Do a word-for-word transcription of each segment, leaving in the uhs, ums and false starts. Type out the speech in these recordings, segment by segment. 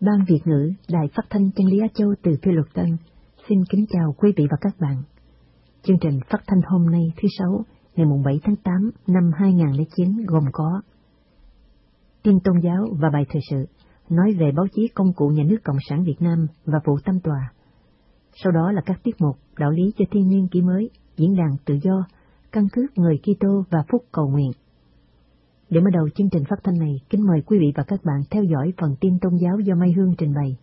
Ban Việt ngữ Đài Phát thanh Chân lý Á Châu từ Phi Luật Tân xin kính chào quý vị và các bạn. Chương trình phát thanh hôm nay thứ Sáu, ngày bảy tháng tám năm hai nghìn không trăm lẻ chín gồm có tin tôn giáo và bài thời sự, nói về báo chí công cụ nhà nước Cộng sản Việt Nam và vụ tam tòa. Sau đó là các tiết mục đạo lý cho thiên niên kỷ mới, diễn đàn tự do, căn cước người Kitô và phúc cầu nguyện. Để mở đầu chương trình phát thanh này, kính mời quý vị và các bạn theo dõi phần tin tôn giáo do Mai Hương trình bày.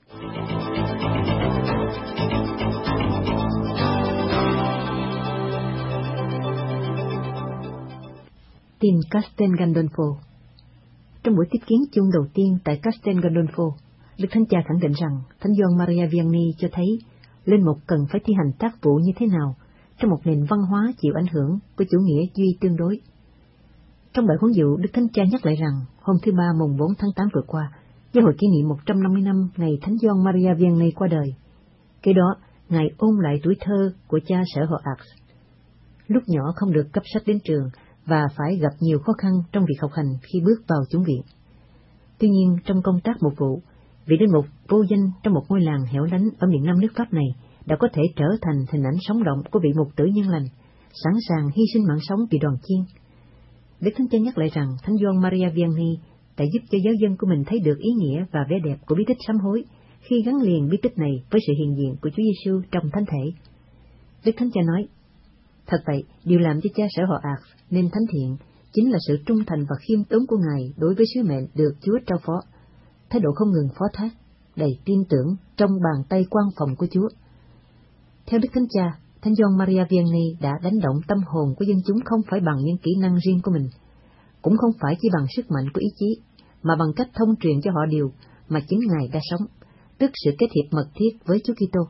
Tin Castel Gandolfo. Trong buổi tiếp kiến chung đầu tiên tại Castel Gandolfo, Đức Thánh Cha khẳng định rằng Thánh Gioan Maria Vianney cho thấy linh mục cần phải thi hành tác vụ như thế nào trong một nền văn hóa chịu ảnh hưởng của chủ nghĩa duy tương đối. Trong bài huấn dụ, Đức Thánh Cha nhắc lại rằng hôm thứ Ba mùng bốn tháng tám vừa qua, giáo hội kỷ niệm một trăm năm mươi năm ngày Thánh Gioan Maria Vianney qua đời. Kế đó, Ngài ôn lại tuổi thơ của cha sở họ Ars. Lúc nhỏ không được cấp sách đến trường và phải gặp nhiều khó khăn trong việc học hành khi bước vào chủng viện. Tuy nhiên, trong công tác mục vụ, vị linh mục vô danh trong một ngôi làng hẻo lánh ở miền Nam nước Pháp này đã có thể trở thành hình ảnh sống động của vị mục tử nhân lành, sẵn sàng hy sinh mạng sống vì đoàn chiên. Đức Thánh Cha nhắc lại rằng Thánh Gioan Maria Vianney đã giúp cho giáo dân của mình thấy được ý nghĩa và vẻ đẹp của bí tích sám hối khi gắn liền bí tích này với sự hiện diện của Chúa Giêsu trong thánh thể. Đức Thánh Cha nói, thật vậy, điều làm cho cha sở họ Ars nên thánh thiện chính là sự trung thành và khiêm tốn của Ngài đối với sứ mệnh được Chúa trao phó, thái độ không ngừng phó thác, đầy tin tưởng trong bàn tay quan phòng của Chúa. Theo Đức Thánh Cha, Thánh Gioan Maria Vianney đã đánh động tâm hồn của dân chúng không phải bằng những kỹ năng riêng của mình, cũng không phải chỉ bằng sức mạnh của ý chí, mà bằng cách thông truyền cho họ điều mà chính Ngài đã sống, tức sự kết hiệp mật thiết với Chúa Kitô.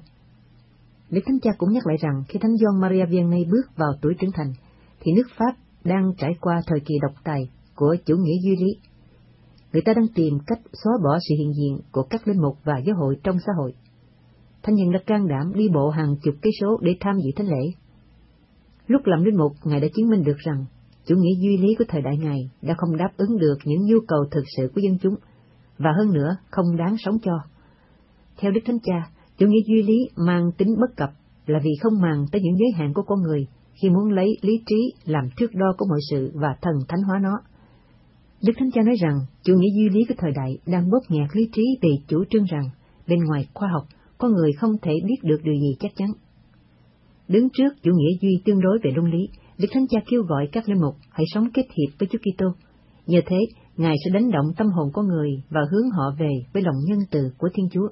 Đức Thánh Cha cũng nhắc lại rằng khi Thánh Gioan Maria Vianney bước vào tuổi trưởng thành, thì nước Pháp đang trải qua thời kỳ độc tài của chủ nghĩa duy lý. Người ta đang tìm cách xóa bỏ sự hiện diện của các linh mục và giáo hội trong xã hội. Thánh nhân đã can đảm đi bộ hàng chục cây số để tham dự thánh lễ. Lúc làm linh mục, Ngài đã chứng minh được rằng chủ nghĩa duy lý của thời đại Ngài đã không đáp ứng được những nhu cầu thực sự của dân chúng, và hơn nữa không đáng sống cho. Theo Đức Thánh Cha, chủ nghĩa duy lý mang tính bất cập là vì không màng tới những giới hạn của con người khi muốn lấy lý trí làm thước đo của mọi sự và thần thánh hóa nó. Đức Thánh Cha nói rằng chủ nghĩa duy lý của thời đại đang bóp nghẹt lý trí vì chủ trương rằng bên ngoài khoa học, con người không thể biết được điều gì chắc chắn. Đứng trước chủ nghĩa duy tương đối về luân lý, Đức Thánh Cha kêu gọi các linh mục hãy sống kết hiệp với Chúa Kitô. Nhờ thế, Ngài sẽ đánh động tâm hồn con người và hướng họ về với lòng nhân từ của Thiên Chúa.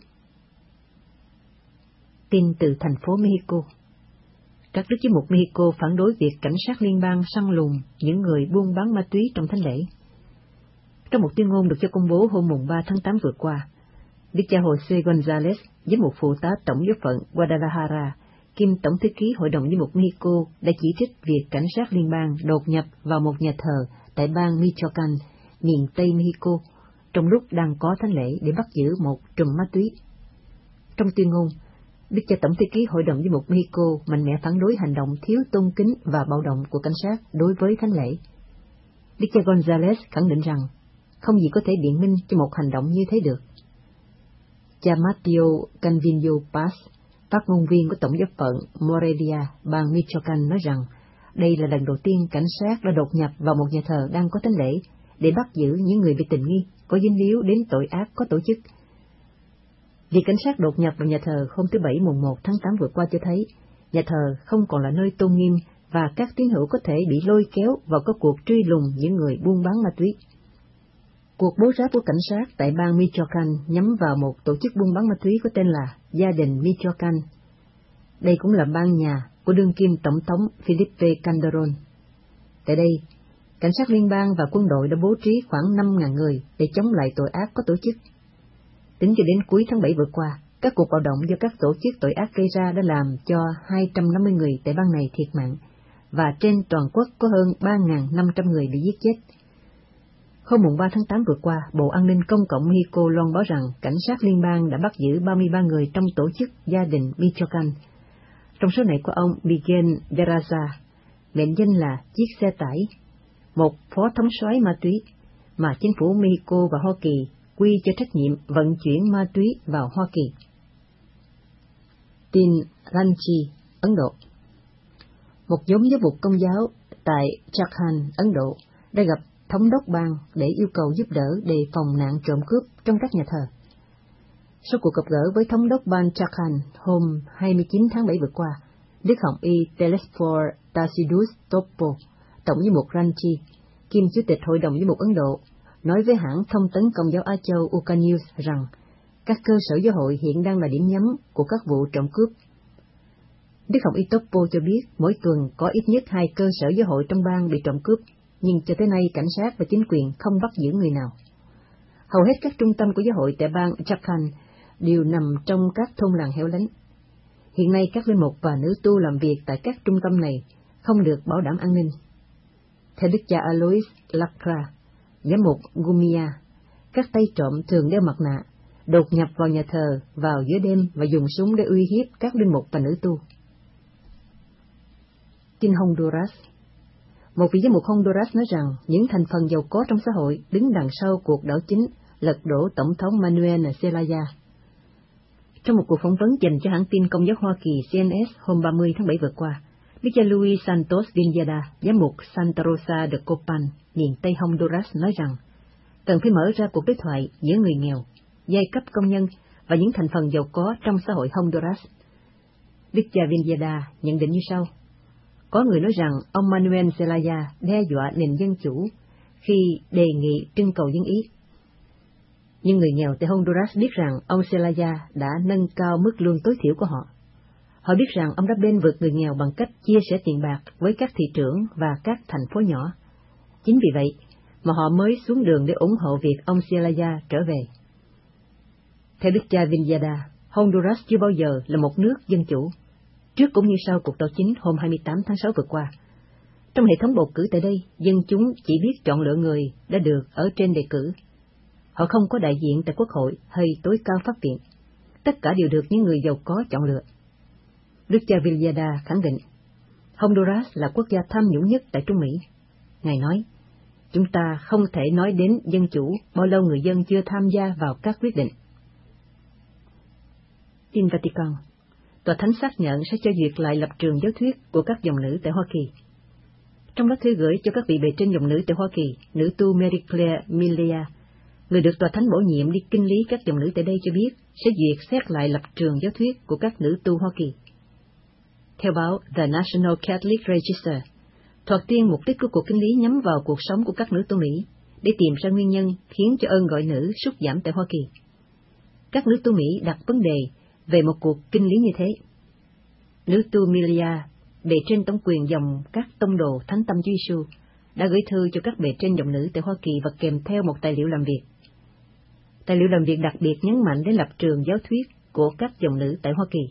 Tin từ thành phố Mexico. Các đức giám mục Mexico phản đối việc cảnh sát liên bang săn lùng những người buôn bán ma túy trong thánh lễ. Trong một tuyên ngôn được cho công bố hôm mùng ba tháng tám vừa qua, Đức cha Jose González, giám mục phụ tá tổng giáo phận Guadalajara, kiêm tổng thư ký Hội đồng giám mục Mexico, đã chỉ trích việc cảnh sát liên bang đột nhập vào một nhà thờ tại bang Michoacán, miền Tây Mexico, trong lúc đang có thánh lễ để bắt giữ một trùm ma túy. Trong tuyên ngôn, Đức cha tổng thư ký Hội đồng giám mục Mexico mạnh mẽ phản đối hành động thiếu tôn kính và bạo động của cảnh sát đối với thánh lễ. Đức cha González khẳng định rằng không gì có thể biện minh cho một hành động như thế được. Cha Mateo Canvino Paz, phát ngôn viên của tổng giáo phận Morelia, bang Michoacán, nói rằng đây là lần đầu tiên cảnh sát đã đột nhập vào một nhà thờ đang có thánh lễ để bắt giữ những người bị tình nghi có dính líu đến tội ác có tổ chức. Việc cảnh sát đột nhập vào nhà thờ hôm thứ Bảy mùng một tháng tám vừa qua cho thấy nhà thờ không còn là nơi tôn nghiêm và các tín hữu có thể bị lôi kéo vào các cuộc truy lùng những người buôn bán ma túy. Cuộc bố ráp của cảnh sát tại bang Michoacán nhắm vào một tổ chức buôn bán ma túy có tên là Gia đình Michoacán. Đây cũng là bang nhà của đương kim tổng thống Felipe Calderón. Tại đây, cảnh sát liên bang và quân đội đã bố trí khoảng năm nghìn người để chống lại tội ác có tổ chức. Tính cho đến cuối tháng bảy vừa qua, các cuộc bạo động do các tổ chức tội ác gây ra đã làm cho hai trăm năm mươi người tại bang này thiệt mạng, và trên toàn quốc có hơn ba nghìn năm trăm người bị giết chết. Hôm mùng ba tháng tám vừa qua, Bộ An ninh Công cộng Mexico loan báo rằng cảnh sát liên bang đã bắt giữ ba mươi ba người trong tổ chức Gia đình Michoacán. Trong số này có ông Miguel Veraza, mệnh danh là chiếc xe tải, một phó thống soái ma túy mà chính phủ Mexico và Hoa Kỳ quy cho trách nhiệm vận chuyển ma túy vào Hoa Kỳ. Tin Ranchi, Ấn Độ. Một nhóm giáo mục Công giáo tại Jharkhand, Ấn Độ đã gặp thống đốc bang để yêu cầu giúp đỡ đề phòng nạn trộm cướp trong các nhà thờ. Sau cuộc gặp gỡ với thống đốc bang Jharkhand hôm hai mươi chín tháng bảy vừa qua, Đức Hồng Y Telesphore Tasidus Topo, tổng giám mục Ranchi, kiêm chủ tịch Hội đồng giám mục Ấn Độ, nói với hãng thông tấn Công giáo Á Châu Uka News rằng các cơ sở giáo hội hiện đang là điểm nhắm của các vụ trộm cướp. Đức Hồng Y Topo cho biết mỗi tuần có ít nhất hai cơ sở giáo hội trong bang bị trộm cướp, nhưng cho tới nay cảnh sát và chính quyền không bắt giữ người nào. Hầu hết các trung tâm của giáo hội tại bang Jharkhand đều nằm trong các thôn làng hẻo lánh. Hiện nay các linh mục và nữ tu làm việc tại các trung tâm này không được bảo đảm an ninh. Theo Đức cha Alois Lakra, giám mục Gumia, các tay trộm thường đeo mặt nạ, đột nhập vào nhà thờ vào giữa đêm và dùng súng để uy hiếp các linh mục và nữ tu. Tin Honduras. Một vị giám mục Honduras nói rằng những thành phần giàu có trong xã hội đứng đằng sau cuộc đảo chính lật đổ Tổng thống Manuel Zelaya. Trong một cuộc phỏng vấn dành cho hãng tin Công giáo Hoa Kỳ C N S hôm ba mươi tháng bảy vừa qua, Đức cha Luis Santos Villada, giám mục Santa Rosa de Copan, miền Tây Honduras nói rằng cần phải mở ra cuộc đối thoại giữa người nghèo, giai cấp công nhân và những thành phần giàu có trong xã hội Honduras. Đức cha Villada nhận định như sau: có người nói rằng ông Manuel Zelaya đe dọa nền dân chủ khi đề nghị trưng cầu dân ý. Nhưng người nghèo tại Honduras biết rằng ông Zelaya đã nâng cao mức lương tối thiểu của họ. Họ biết rằng ông đã bên vực người nghèo bằng cách chia sẻ tiền bạc với các thị trưởng và các thành phố nhỏ. Chính vì vậy mà họ mới xuống đường để ủng hộ việc ông Zelaya trở về. Theo Đức cha Villada, Honduras chưa bao giờ là một nước dân chủ, trước cũng như sau cuộc đảo chính hôm hai mươi tám tháng sáu vừa qua. Trong hệ thống bầu cử tại đây, dân chúng chỉ biết chọn lựa người đã được ở trên đề cử. Họ không có đại diện tại Quốc hội hay tối cao pháp viện. Tất cả đều được những người giàu có chọn lựa. Đức cha Villada khẳng định, Honduras là quốc gia tham nhũng nhất tại Trung Mỹ. Ngài nói, chúng ta không thể nói đến dân chủ bao lâu người dân chưa tham gia vào các quyết định. Tin Vatican. Tòa Thánh xác nhận sẽ cho duyệt lại lập trường giáo thuyết của các dòng nữ tại Hoa Kỳ. Trong lá thư gửi cho các vị bề trên dòng nữ tại Hoa Kỳ, nữ tu Mary Claire Milea, người được Tòa Thánh bổ nhiệm đi kinh lý các dòng nữ tại đây cho biết sẽ duyệt xét lại lập trường giáo thuyết của các nữ tu Hoa Kỳ. Theo báo The National Catholic Register, thoạt tiên mục đích của cuộc kinh lý nhắm vào cuộc sống của các nữ tu Mỹ để tìm ra nguyên nhân khiến cho ơn gọi nữ sút giảm tại Hoa Kỳ. Các nữ tu Mỹ đặt vấn đề về một cuộc kinh lý như thế. Nữ tu Milia, bề trên tổng quyền dòng các tông đồ Thánh Tâm Chúa Giêsu, đã gửi thư cho các bề trên dòng nữ tại Hoa Kỳ và kèm theo một tài liệu làm việc. Tài liệu làm việc đặc biệt nhấn mạnh đến lập trường giáo thuyết của các dòng nữ tại Hoa Kỳ.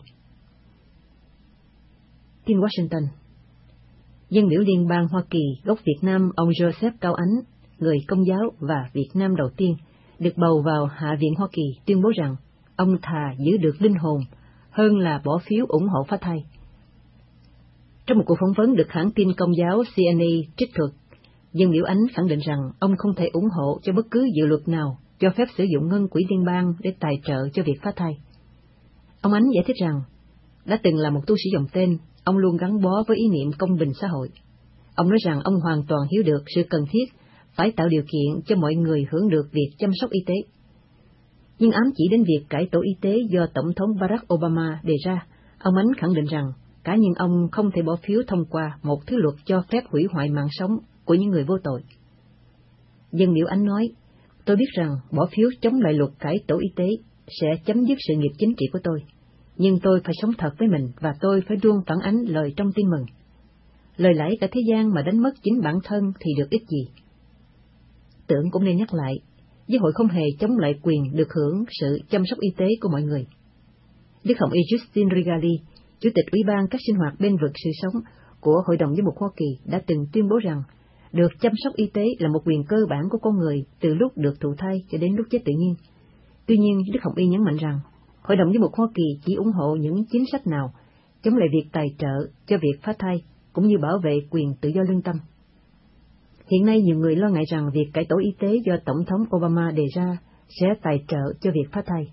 Tin Washington. Dân biểu liên bang Hoa Kỳ gốc Việt Nam ông Joseph Cao Ánh, người Công giáo và Việt Nam đầu tiên, được bầu vào Hạ viện Hoa Kỳ, tuyên bố rằng ông thà giữ được linh hồn hơn là bỏ phiếu ủng hộ phá thai. Trong một cuộc phỏng vấn được hãng tin Công giáo C N A trích thuật, dân biểu Ánh khẳng định rằng ông không thể ủng hộ cho bất cứ dự luật nào cho phép sử dụng ngân quỹ liên bang để tài trợ cho việc phá thai. Ông Ánh giải thích rằng, đã từng là một tu sĩ dòng tên, ông luôn gắn bó với ý niệm công bình xã hội. Ông nói rằng ông hoàn toàn hiểu được sự cần thiết phải tạo điều kiện cho mọi người hưởng được việc chăm sóc y tế. Nhưng ám chỉ đến việc cải tổ y tế do Tổng thống Barack Obama đề ra, ông Ánh khẳng định rằng cá nhân ông không thể bỏ phiếu thông qua một thứ luật cho phép hủy hoại mạng sống của những người vô tội. Dân biểu Ánh nói, tôi biết rằng bỏ phiếu chống lại luật cải tổ y tế sẽ chấm dứt sự nghiệp chính trị của tôi, nhưng tôi phải sống thật với mình và tôi phải luôn phản ánh lời trong tin mừng. Lời lãi cả thế gian mà đánh mất chính bản thân thì được ích gì? Tưởng cũng nên nhắc lại, giáo hội không hề chống lại quyền được hưởng sự chăm sóc y tế của mọi người. Đức Hồng Y Justin Rigali, Chủ tịch Ủy ban các sinh hoạt bên vực sự sống của Hội đồng Giám mục Hoa Kỳ, đã từng tuyên bố rằng được chăm sóc y tế là một quyền cơ bản của con người từ lúc được thụ thai cho đến lúc chết tự nhiên. Tuy nhiên, Đức Hồng Y nhấn mạnh rằng Hội đồng Giám mục Hoa Kỳ chỉ ủng hộ những chính sách nào chống lại việc tài trợ cho việc phá thai, cũng như bảo vệ quyền tự do lương tâm. Hiện nay nhiều người lo ngại rằng việc cải tổ y tế do Tổng thống Obama đề ra sẽ tài trợ cho việc phá thai.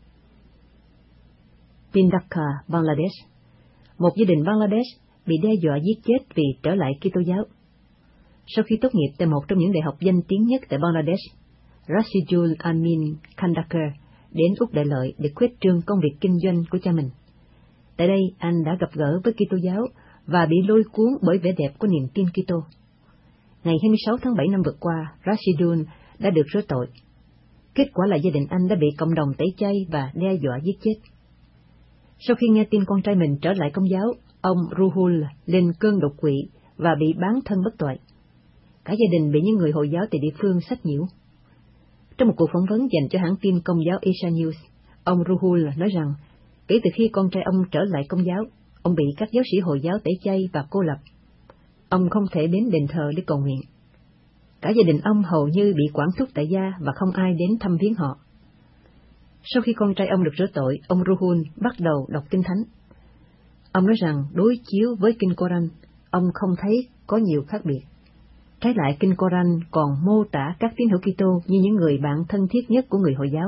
Tin Dhaka, Bangladesh. Một gia đình Bangladesh bị đe dọa giết chết vì trở lại Kitô giáo. Sau khi tốt nghiệp tại một trong những đại học danh tiếng nhất tại Bangladesh, Rashidul Amin Khandakar đến Úc Đại Lợi để khuếch trương công việc kinh doanh của cha mình. Tại đây, anh đã gặp gỡ với Kitô giáo và bị lôi cuốn bởi vẻ đẹp của niềm tin Kitô. Ngày hai mươi sáu tháng bảy năm vừa qua, Rashidul đã được rửa tội. Kết quả là gia đình anh đã bị cộng đồng tẩy chay và đe dọa giết chết. Sau khi nghe tin con trai mình trở lại Công giáo, ông Ruhul lên cơn đột quỵ và bị bán thân bất toại. Cả gia đình bị những người Hồi giáo tại địa phương sách nhiễu. Trong một cuộc phỏng vấn dành cho hãng tin Công giáo Asia News, ông Ruhul nói rằng kể từ khi con trai ông trở lại Công giáo, ông bị các giáo sĩ Hồi giáo tẩy chay và cô lập. Ông không thể đến đền thờ để cầu nguyện. Cả gia đình ông hầu như bị quản thúc tại gia và không ai đến thăm viếng họ. Sau khi con trai ông được rửa tội, ông Ruhul bắt đầu đọc Kinh Thánh. Ông nói rằng đối chiếu với Kinh Koran, ông không thấy có nhiều khác biệt. Trái lại, Kinh Koran còn mô tả các tín hữu Kitô như những người bạn thân thiết nhất của người Hồi giáo.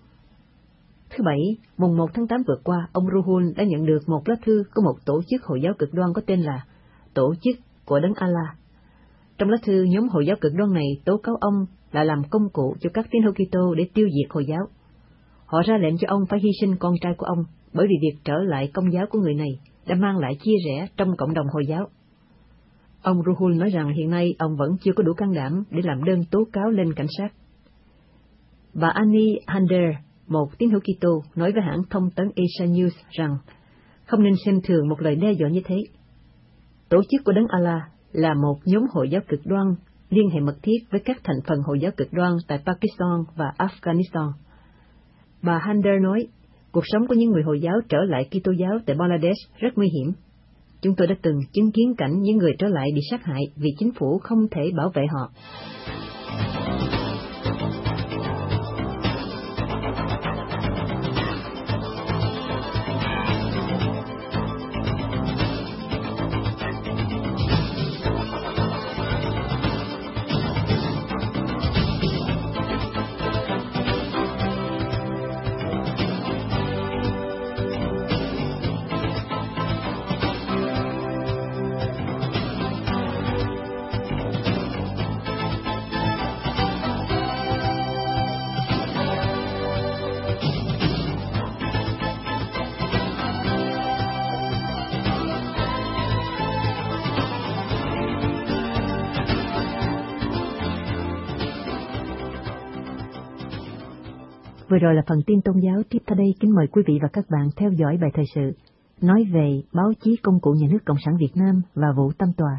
Thứ Bảy, mùng một tháng tám vừa qua, ông Ruhul đã nhận được một lá thư của một tổ chức Hồi giáo cực đoan có tên là Tổ chức của Đấng Allah. Trong lá thư, nhóm Hồi giáo cực đoan này tố cáo ông là làm công cụ cho các tín hữu Kitô để tiêu diệt Hồi giáo. Họ ra lệnh cho ông phải hy sinh con trai của ông, bởi vì việc trở lại Công giáo của người này đã mang lại chia rẽ trong cộng đồng Hồi giáo. Ông Ruhul nói rằng hiện nay ông vẫn chưa có đủ can đảm để làm đơn tố cáo lên cảnh sát. Bà Annie Hander, một tín hữu Kitô, nói với hãng thông tấn Asia News rằng không nên xem thường một lời đe dọa như thế. Tổ chức của Đấng Allah là một nhóm Hồi giáo cực đoan liên hệ mật thiết với các thành phần Hồi giáo cực đoan tại Pakistan và Afghanistan. Bà Hander nói, cuộc sống của những người Hồi giáo trở lại Kitô giáo tại Bangladesh rất nguy hiểm. Chúng tôi đã từng chứng kiến cảnh những người trở lại bị sát hại vì chính phủ không thể bảo vệ họ. Vừa rồi là phần tin tôn giáo. Tiếp theo đây kính mời quý vị và các bạn theo dõi bài thời sự nói về báo chí công cụ nhà nước Cộng sản Việt Nam và vụ Tam Tòa.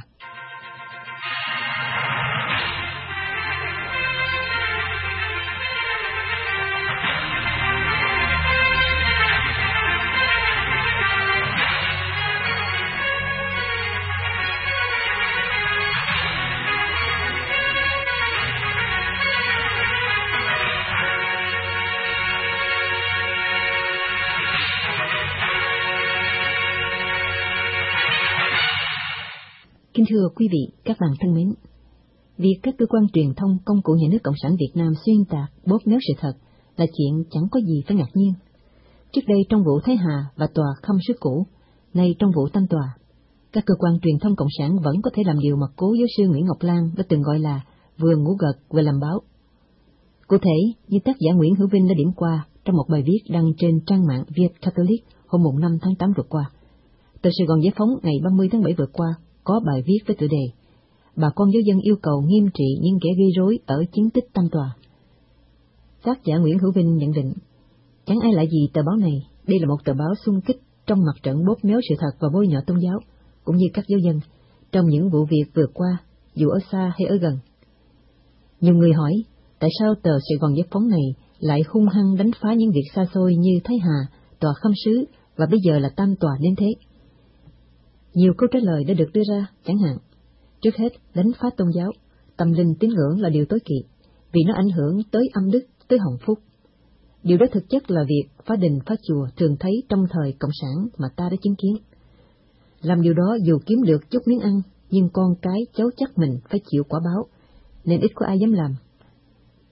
Kính thưa quý vị, các bạn thân mến, việc các cơ quan truyền thông công cụ nhà nước Cộng sản Việt Nam xuyên tạc, bóp méo sự thật là chuyện chẳng có gì phải ngạc nhiên. Trước đây trong vụ Thái Hà và tòa Khâm Sứ Cũ, nay trong vụ Tam Tòa, các cơ quan truyền thông Cộng sản vẫn có thể làm điều mà cố giáo sư Nguyễn Ngọc Lan đã từng gọi là vừa ngủ gật vừa làm báo. Cụ thể, như tác giả Nguyễn Hữu Vinh đã điểm qua trong một bài viết đăng trên trang mạng Việt Catholic hôm năm tháng tám vừa qua, tờ Sài Gòn Giải Phóng ngày ba mươi tháng bảy vừa qua có bài viết với tựa đề Bà con giáo dân yêu cầu nghiêm trị những kẻ gây rối ở chiến tích Tam Tòa. Tác giả Nguyễn Hữu Vinh nhận định, chẳng ai lạ gì tờ báo này, đây là một tờ báo xung kích trong mặt trận bóp méo sự thật và bôi nhọ tôn giáo, cũng như các giáo dân, trong những vụ việc vừa qua, dù ở xa hay ở gần. Nhiều người hỏi, tại sao tờ Sài Gòn Giải Phóng này lại hung hăng đánh phá những việc xa xôi như Thái Hà, tòa Khâm Sứ và bây giờ là Tam Tòa đến thế? Nhiều câu trả lời đã được đưa ra, chẳng hạn, trước hết, đánh phá tôn giáo, tâm linh tín ngưỡng là điều tối kỵ, vì nó ảnh hưởng tới âm đức, tới hồng phúc. Điều đó thực chất là việc phá đình phá chùa thường thấy trong thời Cộng sản mà ta đã chứng kiến. Làm điều đó dù kiếm được chút miếng ăn, nhưng con cái cháu chắc mình phải chịu quả báo, nên ít có ai dám làm.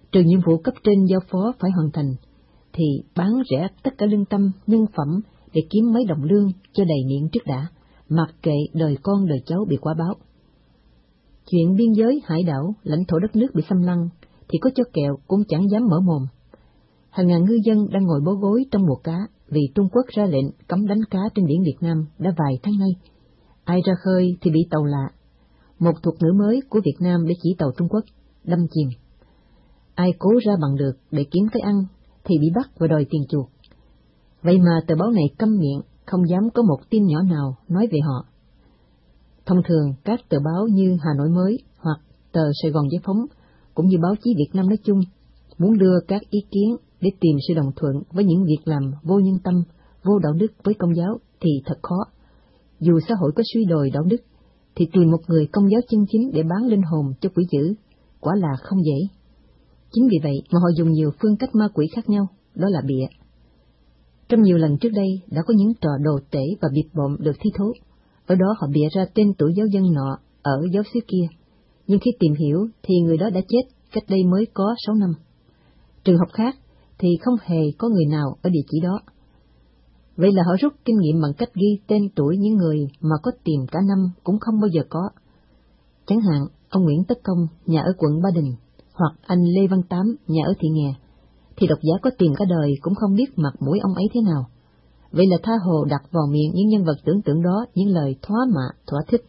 trừ nhiệm vụ cấp trên giao phó phải hoàn thành, thì bán rẻ tất cả lương tâm, nhân phẩm để kiếm mấy đồng lương cho đầy miệng trước đã, mặc kệ đời con đời cháu bị quả báo. Chuyện biên giới, hải đảo, lãnh thổ đất nước bị xâm lăng thì có cho kẹo cũng chẳng dám mở mồm. Hàng ngàn ngư dân đang ngồi bó gối trong mùa cá vì Trung Quốc ra lệnh cấm đánh cá trên biển Việt Nam đã vài tháng nay. Ai ra khơi thì bị tàu lạ, một thuật ngữ mới của Việt Nam để chỉ tàu Trung Quốc, đâm chìm. Ai cố ra bằng được để kiếm cái ăn thì bị bắt và đòi tiền chuộc. Vậy mà tờ báo này câm miệng, không dám có một tin nhỏ nào nói về họ. Thông thường các tờ báo như Hà Nội Mới hoặc tờ Sài Gòn Giải Phóng, cũng như báo chí Việt Nam nói chung, muốn đưa các ý kiến để tìm sự đồng thuận với những việc làm vô nhân tâm, vô đạo đức với Công giáo thì thật khó. Dù xã hội có suy đồi đạo đức, thì tìm một người Công giáo chân chính để bán linh hồn cho quỷ dữ, quả là không dễ. Chính vì vậy mà họ dùng nhiều phương cách ma quỷ khác nhau, đó là bịa. Trong nhiều lần trước đây đã có những trò đồ tể và bịp bợm được thi thố, ở đó họ bịa ra tên tuổi giáo dân nọ ở giáo xứ kia, nhưng khi tìm hiểu thì người đó đã chết cách đây mới có sáu năm. Trường hợp khác thì không hề có người nào ở địa chỉ đó. Vậy là họ rút kinh nghiệm bằng cách ghi tên tuổi những người mà có tìm cả năm cũng không bao giờ có. Chẳng hạn ông Nguyễn Tất Công, nhà ở quận Ba Đình, hoặc anh Lê Văn Tám, nhà ở Thị Nghè, thì độc giả có tìm cả đời cũng không biết mặt mũi ông ấy thế nào. Vậy là tha hồ đặt vào miệng những nhân vật tưởng tượng đó những lời thỏa mạ, thỏa thích.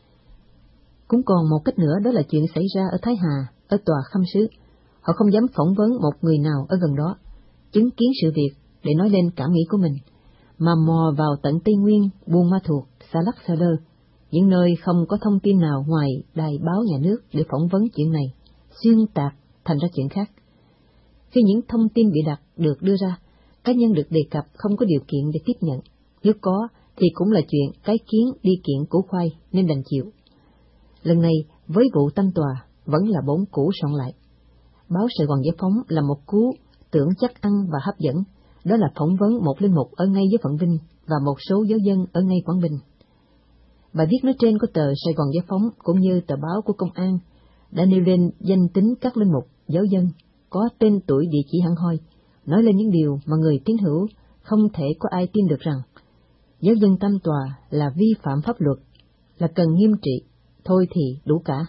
Cũng còn một cách nữa, đó là chuyện xảy ra ở Thái Hà, ở tòa khâm sứ. Họ không dám phỏng vấn một người nào ở gần đó, chứng kiến sự việc để nói lên cảm nghĩ của mình, mà mò vào tận Tây Nguyên, Buôn Ma Thuột, Sa Lắc Sa Lơ, những nơi không có thông tin nào ngoài đài báo nhà nước để phỏng vấn chuyện này, xuyên tạc thành ra chuyện khác. Khi những thông tin bị đặt được đưa ra, cá nhân được đề cập không có điều kiện để tiếp nhận, nếu có thì cũng là chuyện cái kiến đi kiện củ khoai nên đành chịu. Lần này với vụ Tâm Tòa vẫn là bốn củ soạn lại. Báo Sài Gòn Giải Phóng là một cú tưởng chắc ăn và hấp dẫn, đó là phỏng vấn một linh mục ở ngay dưới Phận Vinh và một số giáo dân ở ngay Quảng Bình. Bài viết nói trên của tờ Sài Gòn Giải Phóng cũng như tờ báo của Công an đã nêu lên danh tính các linh mục, giáo dân, có tên tuổi, địa chỉ hẳn hoi, nói lên những điều mà người tín hữu không thể có ai tin được rằng giáo dân Tam Tòa là vi phạm pháp luật, là cần nghiêm trị, thôi thì đủ cả.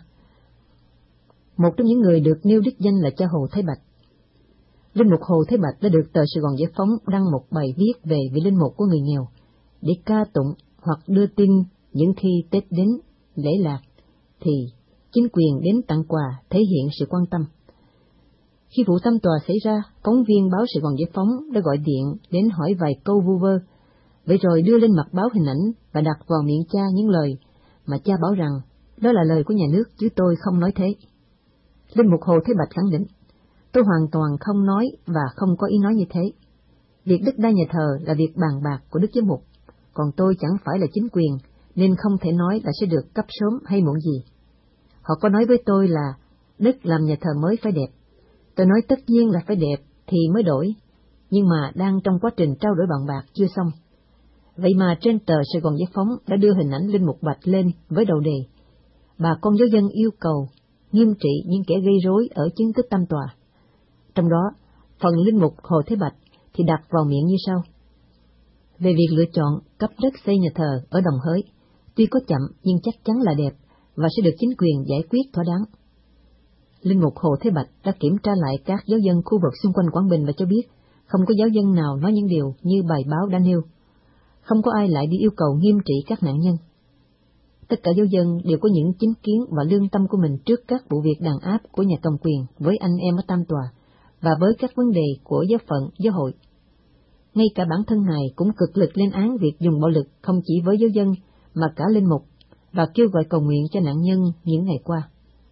Một trong những người được nêu đích danh là cha Hồ Thái Bạch. Linh mục Hồ Thái Bạch đã được tờ Sài Gòn Giải Phóng đăng một bài viết về vị linh mục của người nghèo, để ca tụng hoặc đưa tin những khi Tết đến, lễ lạc, thì chính quyền đến tặng quà thể hiện sự quan tâm. Khi vụ Tâm Tòa xảy ra, phóng viên báo Sài Gòn Giải Phóng đã gọi điện đến hỏi vài câu vu vơ, vậy rồi đưa lên mặt báo hình ảnh và đặt vào miệng cha những lời mà cha bảo rằng đó là lời của nhà nước chứ tôi không nói thế. Linh mục Hồ Thế Bạch khẳng định, tôi hoàn toàn không nói và không có ý nói như thế. Việc đất đai nhà thờ là việc bàn bạc của Đức Giám mục, còn tôi chẳng phải là chính quyền nên không thể nói là sẽ được cấp sớm hay muộn gì. Họ có nói với tôi là đất làm nhà thờ mới phải đẹp. Tôi nói tất nhiên là phải đẹp thì mới đổi, nhưng mà đang trong quá trình trao đổi bàn bạc chưa xong. Vậy mà trên tờ Sài Gòn Giải Phóng đã đưa hình ảnh linh mục Bạch lên với đầu đề: bà con giáo dân yêu cầu nghiêm trị những kẻ gây rối ở chứng tích Tam Tòa. Trong đó, phần linh mục Hồ Thế Bạch thì đặt vào miệng như sau: về việc lựa chọn cấp đất xây nhà thờ ở Đồng Hới, tuy có chậm nhưng chắc chắn là đẹp và sẽ được chính quyền giải quyết thỏa đáng. Linh mục Hồ Thế Bạch đã kiểm tra lại các giáo dân khu vực xung quanh Quảng Bình và cho biết không có giáo dân nào nói những điều như bài báo đã nêu. Không có ai lại đi yêu cầu nghiêm trị các nạn nhân. Tất cả giáo dân đều có những chính kiến và lương tâm của mình trước các vụ việc đàn áp của nhà cầm quyền với anh em ở Tam Tòa và với các vấn đề của giáo phận, giáo hội. Ngay cả bản thân Ngài cũng cực lực lên án việc dùng bạo lực không chỉ với giáo dân mà cả linh mục và kêu gọi cầu nguyện cho nạn nhân những ngày qua.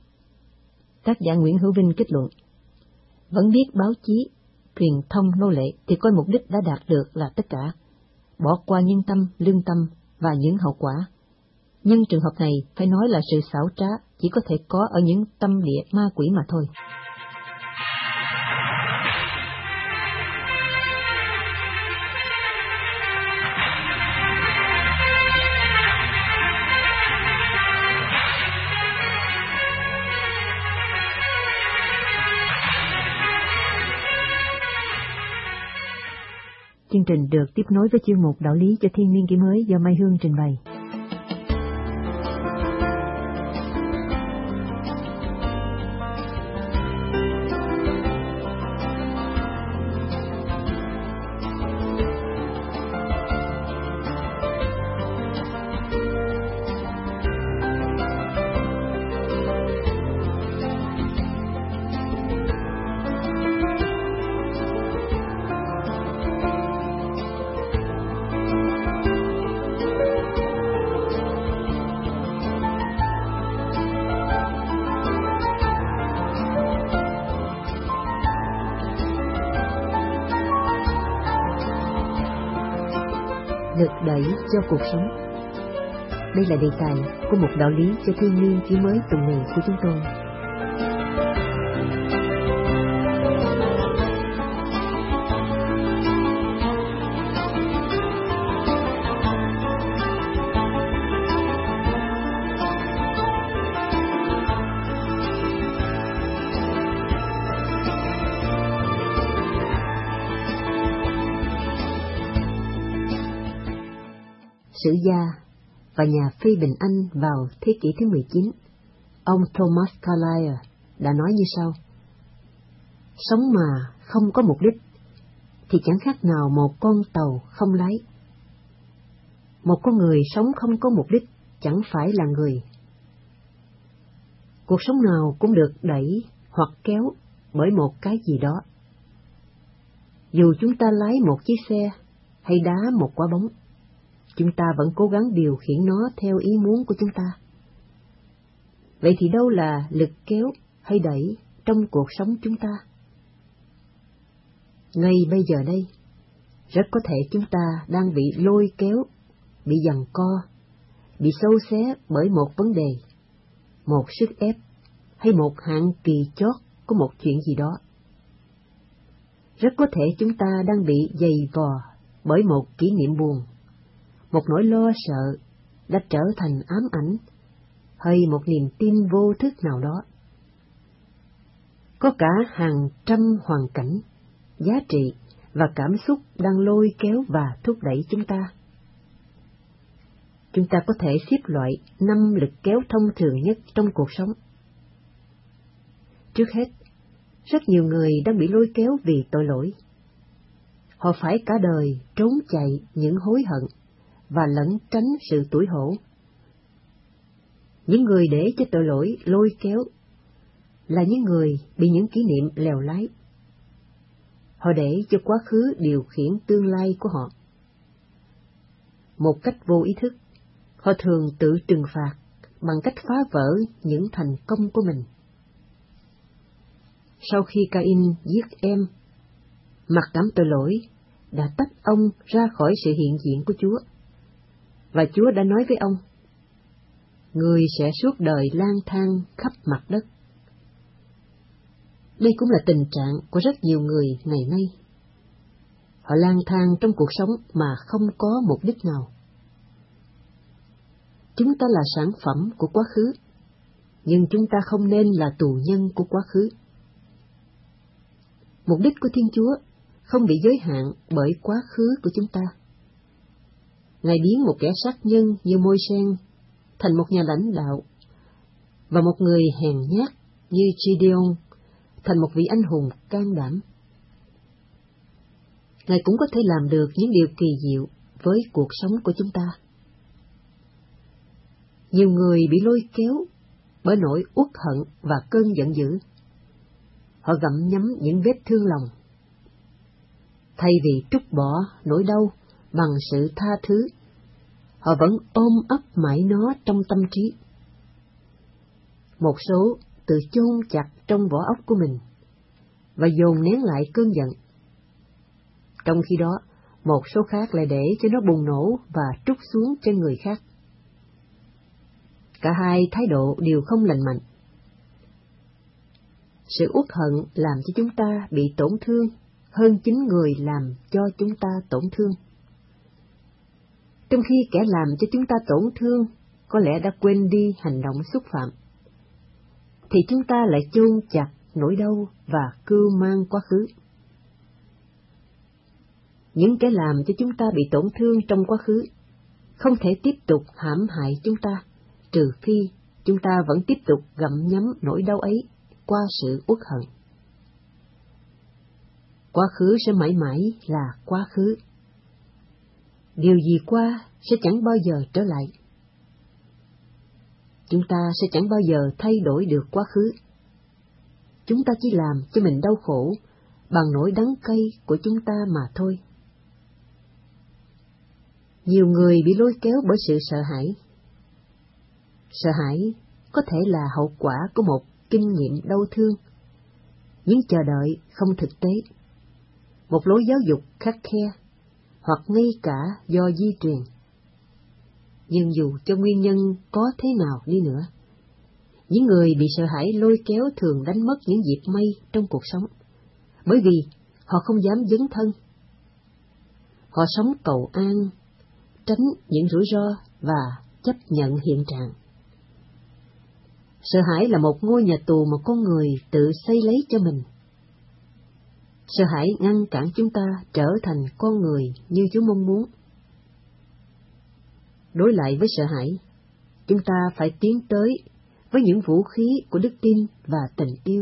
Tác giả Nguyễn Hữu Vinh kết luận, vẫn biết báo chí, truyền thông nô lệ thì coi mục đích đã đạt được là tất cả, bỏ qua nhân tâm, lương tâm và những hậu quả. Nhưng trường hợp này phải nói là sự xảo trá chỉ có thể có ở những tâm địa ma quỷ mà thôi. Chương trình được tiếp nối với chuyên mục Đạo lý cho thiên niên kỷ mới do Mai Hương trình bày. Lực đẩy cho cuộc sống. Đây là đề tài của một đạo lý cho thiên niên kỷ mới tuần này của chúng tôi. Sử gia và nhà phê bình Anh vào thế kỷ thứ mười chín, ông Thomas Carlyle đã nói như sau: sống mà không có mục đích thì chẳng khác nào một con tàu không lái. Một con người sống không có mục đích chẳng phải là người. Cuộc sống nào cũng được đẩy hoặc kéo bởi một cái gì đó. Dù chúng ta lái một chiếc xe hay đá một quả bóng, chúng ta vẫn cố gắng điều khiển nó theo ý muốn của chúng ta. Vậy thì đâu là lực kéo hay đẩy trong cuộc sống chúng ta? Ngay bây giờ đây, rất có thể chúng ta đang bị lôi kéo, bị giằng co, bị xâu xé bởi một vấn đề, một sức ép hay một hạn kỳ chót của một chuyện gì đó. Rất có thể chúng ta đang bị dày vò bởi một kỷ niệm buồn, một nỗi lo sợ đã trở thành ám ảnh, hay một niềm tin vô thức nào đó. Có cả hàng trăm hoàn cảnh, giá trị và cảm xúc đang lôi kéo và thúc đẩy chúng ta. Chúng ta có thể xếp loại năm lực kéo thông thường nhất trong cuộc sống. Trước hết, rất nhiều người đang bị lôi kéo vì tội lỗi. Họ phải cả đời trốn chạy những hối hận và lẩn tránh sự tủi hổ. Những người để cho tội lỗi lôi kéo là những người bị những kỷ niệm lèo lái. Họ để cho quá khứ điều khiển tương lai của họ. Một cách vô ý thức, họ thường tự trừng phạt bằng cách phá vỡ những thành công của mình. Sau khi Cain giết em, mặc cảm tội lỗi đã tách ông ra khỏi sự hiện diện của Chúa. Và Chúa đã nói với ông: người sẽ suốt đời lang thang khắp mặt đất. Đây cũng là tình trạng của rất nhiều người ngày nay. Họ lang thang trong cuộc sống mà không có mục đích nào. Chúng ta là sản phẩm của quá khứ, nhưng chúng ta không nên là tù nhân của quá khứ. Mục đích của Thiên Chúa không bị giới hạn bởi quá khứ của chúng ta. Ngài biến một kẻ sát nhân như Môi-sen thành một nhà lãnh đạo, và một người hèn nhát như Gideon thành một vị anh hùng can đảm. Ngài cũng có thể làm được những điều kỳ diệu với cuộc sống của chúng ta. Nhiều người bị lôi kéo bởi nỗi uất hận và cơn giận dữ. Họ gặm nhấm những vết thương lòng. Thay vì trút bỏ nỗi đau bằng sự tha thứ, họ vẫn ôm ấp mãi nó trong tâm trí. Một số tự chôn chặt trong vỏ óc của mình và dồn nén lại cơn giận. Trong khi đó, một số khác lại để cho nó bùng nổ và trút xuống trên người khác. Cả hai thái độ đều không lành mạnh. Sự uất hận làm cho chúng ta bị tổn thương hơn chính người làm cho chúng ta tổn thương. Trong khi kẻ làm cho chúng ta tổn thương có lẽ đã quên đi hành động xúc phạm, thì chúng ta lại chôn chặt nỗi đau và cưu mang quá khứ. những kẻ làm cho chúng ta bị tổn thương trong quá khứ không thể tiếp tục hãm hại chúng ta, trừ khi chúng ta vẫn tiếp tục gặm nhấm nỗi đau ấy qua sự uất hận. Quá khứ sẽ mãi mãi là quá khứ. Điều gì qua sẽ chẳng bao giờ trở lại. Chúng ta sẽ chẳng bao giờ thay đổi được quá khứ. Chúng ta chỉ làm cho mình đau khổ bằng nỗi đắng cay của chúng ta mà thôi. Nhiều người bị lôi kéo bởi sự sợ hãi. Sợ hãi có thể là hậu quả của một kinh nghiệm đau thương, những chờ đợi không thực tế, một lối giáo dục khắt khe, hoặc ngay cả do di truyền. Nhưng dù cho nguyên nhân có thế nào đi nữa, những người bị sợ hãi lôi kéo thường đánh mất những dịp may trong cuộc sống, bởi vì họ không dám dấn thân. Họ sống cầu an, tránh những rủi ro và chấp nhận hiện trạng. Sợ hãi là một ngôi nhà tù mà con người tự xây lấy cho mình. Sợ hãi ngăn cản chúng ta trở thành con người như Chúa mong muốn. Đối lại với sợ hãi, chúng ta phải tiến tới với những vũ khí của đức tin và tình yêu.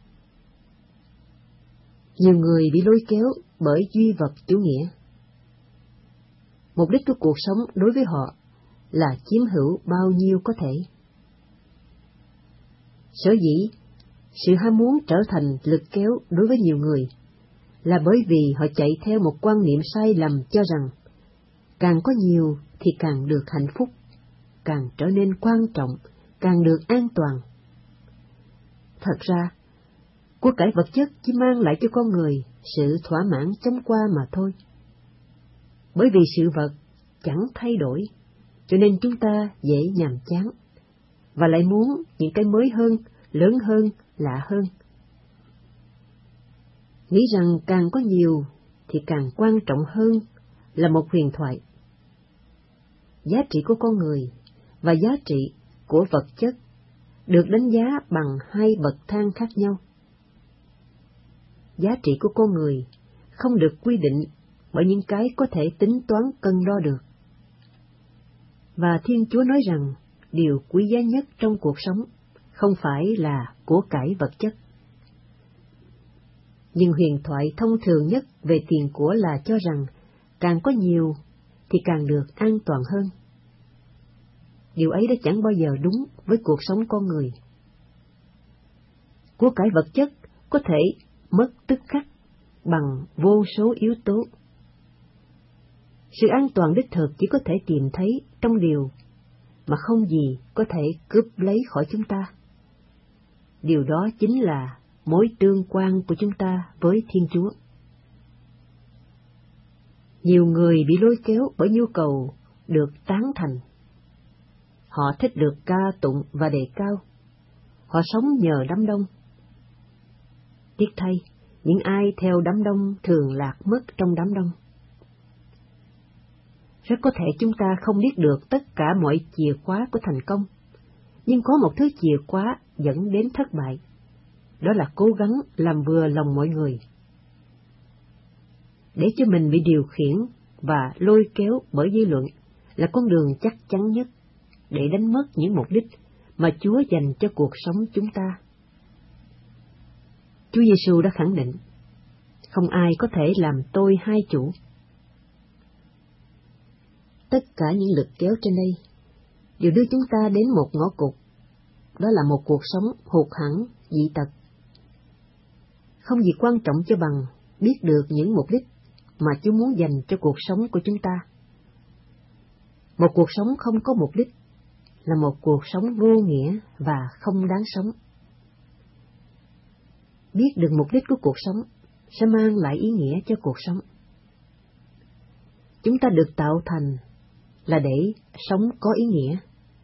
Nhiều người bị lôi kéo bởi duy vật chủ nghĩa. Mục đích của cuộc sống đối với họ là chiếm hữu bao nhiêu có thể. Sở dĩ sự ham muốn trở thành lực kéo đối với nhiều người là bởi vì họ chạy theo một quan niệm sai lầm cho rằng càng có nhiều thì càng được hạnh phúc, càng trở nên quan trọng, càng được an toàn. Thật ra, của cải vật chất chỉ mang lại cho con người sự thỏa mãn chóng qua mà thôi. Bởi vì sự vật chẳng thay đổi, cho nên chúng ta dễ nhàm chán, và lại muốn những cái mới hơn, lớn hơn, lạ hơn. Nghĩ rằng càng có nhiều thì càng quan trọng hơn là một huyền thoại. Giá trị của con người và giá trị của vật chất được đánh giá bằng hai bậc thang khác nhau. Giá trị của con người không được quy định bởi những cái có thể tính toán cân đo được. Và Thiên Chúa nói rằng điều quý giá nhất trong cuộc sống không phải là của cải vật chất. Nhưng huyền thoại thông thường nhất về tiền của là cho rằng càng có nhiều thì càng được an toàn hơn. Điều ấy đã chẳng bao giờ đúng với cuộc sống con người. Của cải vật chất có thể mất tức khắc bằng vô số yếu tố. Sự an toàn đích thực chỉ có thể tìm thấy trong điều mà không gì có thể cướp lấy khỏi chúng ta. Điều đó chính là mối tương quan của chúng ta với Thiên Chúa. Nhiều người bị lôi kéo bởi nhu cầu được tán thành. Họ thích được ca tụng và đề cao. Họ sống nhờ đám đông. Tiếc thay, những ai theo đám đông thường lạc mất trong đám đông. Rất có thể chúng ta không biết được tất cả mọi chìa khóa của thành công, nhưng có một thứ chìa khóa dẫn đến thất bại. Đó là cố gắng làm vừa lòng mọi người. Để cho mình bị điều khiển và lôi kéo bởi dư luận là con đường chắc chắn nhất để đánh mất những mục đích mà Chúa dành cho cuộc sống chúng ta. Chúa Giêsu đã khẳng định, không ai có thể làm tôi hai chủ. Tất cả những lực kéo trên đây đều đưa chúng ta đến một ngõ cụt, đó là một cuộc sống hụt hẫng, dị tật. Không gì quan trọng cho bằng biết được những mục đích mà Chúa muốn dành cho cuộc sống của chúng ta. Một cuộc sống không có mục đích là một cuộc sống vô nghĩa và không đáng sống. Biết được mục đích của cuộc sống sẽ mang lại ý nghĩa cho cuộc sống. Chúng ta được tạo thành là để sống có ý nghĩa.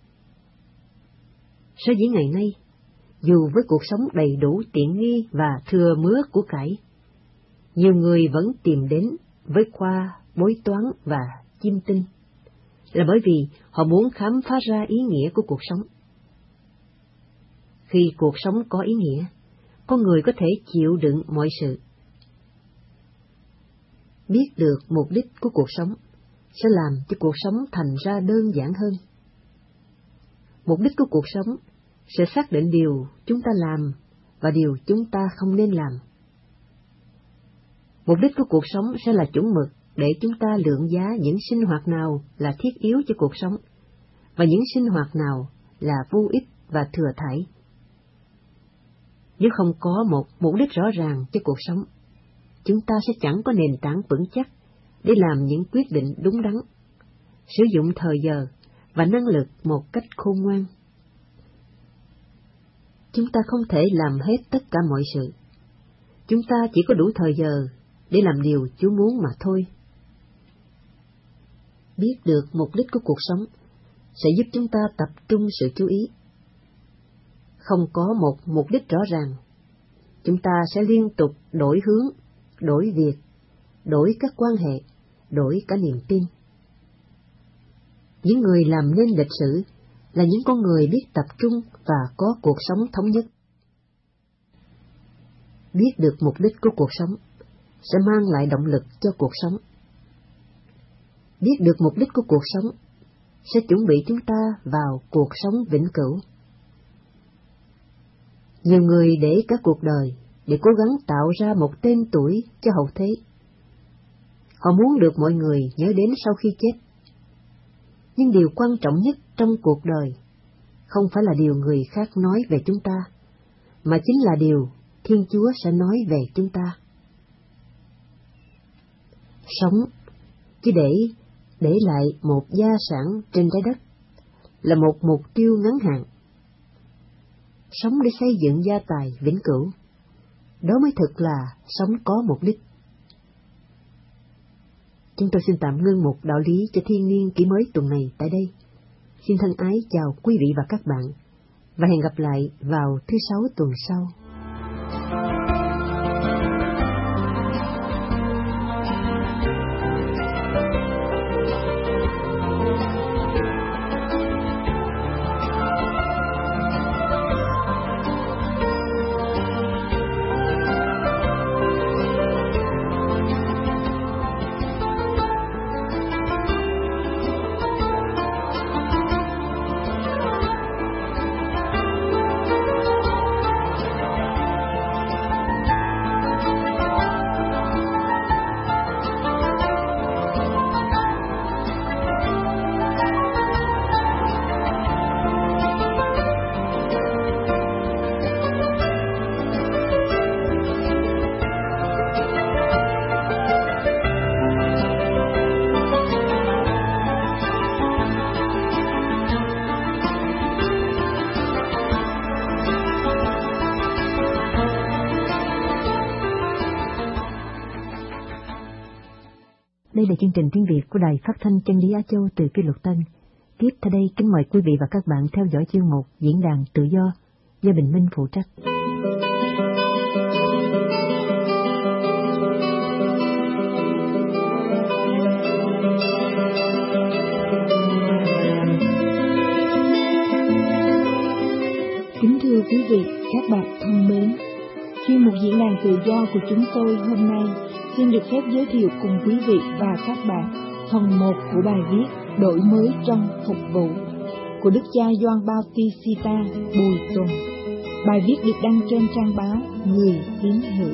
Sở dĩ ngày nay, dù với cuộc sống đầy đủ tiện nghi và thừa mứa của cải, nhiều người vẫn tìm đến với khoa bói toán và chiêm tinh, là bởi vì họ muốn khám phá ra ý nghĩa của cuộc sống. Khi cuộc sống có ý nghĩa, con người có thể chịu đựng mọi sự. Biết được mục đích của cuộc sống sẽ làm cho cuộc sống thành ra đơn giản hơn. Mục đích của cuộc sống sẽ xác định điều chúng ta làm và điều chúng ta không nên làm. Mục đích của cuộc sống sẽ là chuẩn mực để chúng ta lượng giá những sinh hoạt nào là thiết yếu cho cuộc sống và những sinh hoạt nào là vô ích và thừa thãi. Nếu không có một mục đích rõ ràng cho cuộc sống, chúng ta sẽ chẳng có nền tảng vững chắc để làm những quyết định đúng đắn, sử dụng thời giờ và năng lực một cách khôn ngoan. Chúng ta không thể làm hết tất cả mọi sự. Chúng ta chỉ có đủ thời giờ để làm điều Chúa muốn mà thôi. Biết được mục đích của cuộc sống sẽ giúp chúng ta tập trung sự chú ý. Không có một mục đích rõ ràng, chúng ta sẽ liên tục đổi hướng, đổi việc, đổi các quan hệ, đổi cả niềm tin. Những người làm nên lịch sử là những con người biết tập trung và có cuộc sống thống nhất. Biết được mục đích của cuộc sống sẽ mang lại động lực cho cuộc sống. Biết được mục đích của cuộc sống sẽ chuẩn bị chúng ta vào cuộc sống vĩnh cửu. Nhiều người để cả cuộc đời để cố gắng tạo ra một tên tuổi cho hậu thế. Họ muốn được mọi người nhớ đến sau khi chết. Nhưng điều quan trọng nhất trong cuộc đời không phải là điều người khác nói về chúng ta, mà chính là điều Thiên Chúa sẽ nói về chúng ta. Sống chỉ để để lại một gia sản trên trái đất là một mục tiêu ngắn hạn. Sống để xây dựng gia tài vĩnh cửu, đó mới thực là sống có mục đích. Chúng tôi xin tạm ngưng một đạo lý cho thiên niên kỷ mới tuần này tại đây. Xin thân ái chào quý vị và các bạn, và hẹn gặp lại vào thứ Sáu tuần sau. Đây là chương trình tiếng Việt của Đài Phát thanh Chân lý Á Châu từ Kỷ Luật Tân. Tiếp theo đây, kính mời quý vị và các bạn theo dõi chương mục Diễn đàn Tự do do Bình Minh phụ trách. Kính thưa quý vị, các bạn thân mến, chuyên mục Diễn đàn Tự do của chúng tôi hôm nay xin được phép giới thiệu cùng quý vị và các bạn phần một của bài viết Đổi mới trong phục vụ của Đức cha Gioan Bautista Bùi Tuần. Bài viết được đăng trên trang báo Người Tín Hữu.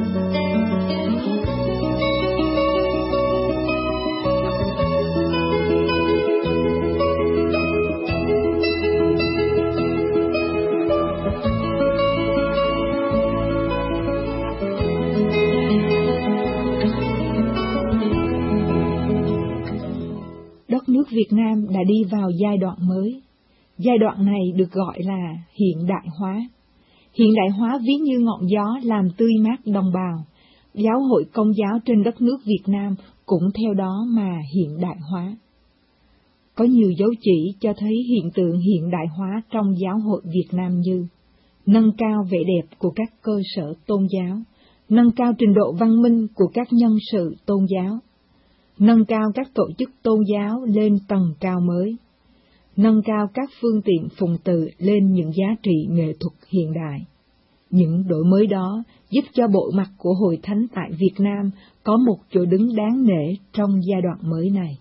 Nước Việt Nam đã đi vào giai đoạn mới. Giai đoạn này được gọi là hiện đại hóa. Hiện đại hóa ví như ngọn gió làm tươi mát đồng bào. Giáo hội Công giáo trên đất nước Việt Nam cũng theo đó mà hiện đại hóa. Có nhiều dấu chỉ cho thấy hiện tượng hiện đại hóa trong giáo hội Việt Nam như nâng cao vẻ đẹp của các cơ sở tôn giáo, nâng cao trình độ văn minh của các nhân sự tôn giáo, nâng cao các tổ chức tôn giáo lên tầng cao mới, nâng cao các phương tiện phụng tự lên những giá trị nghệ thuật hiện đại, Những đổi mới đó giúp cho bộ mặt của Hội Thánh tại Việt Nam có một chỗ đứng đáng nể trong giai đoạn mới này.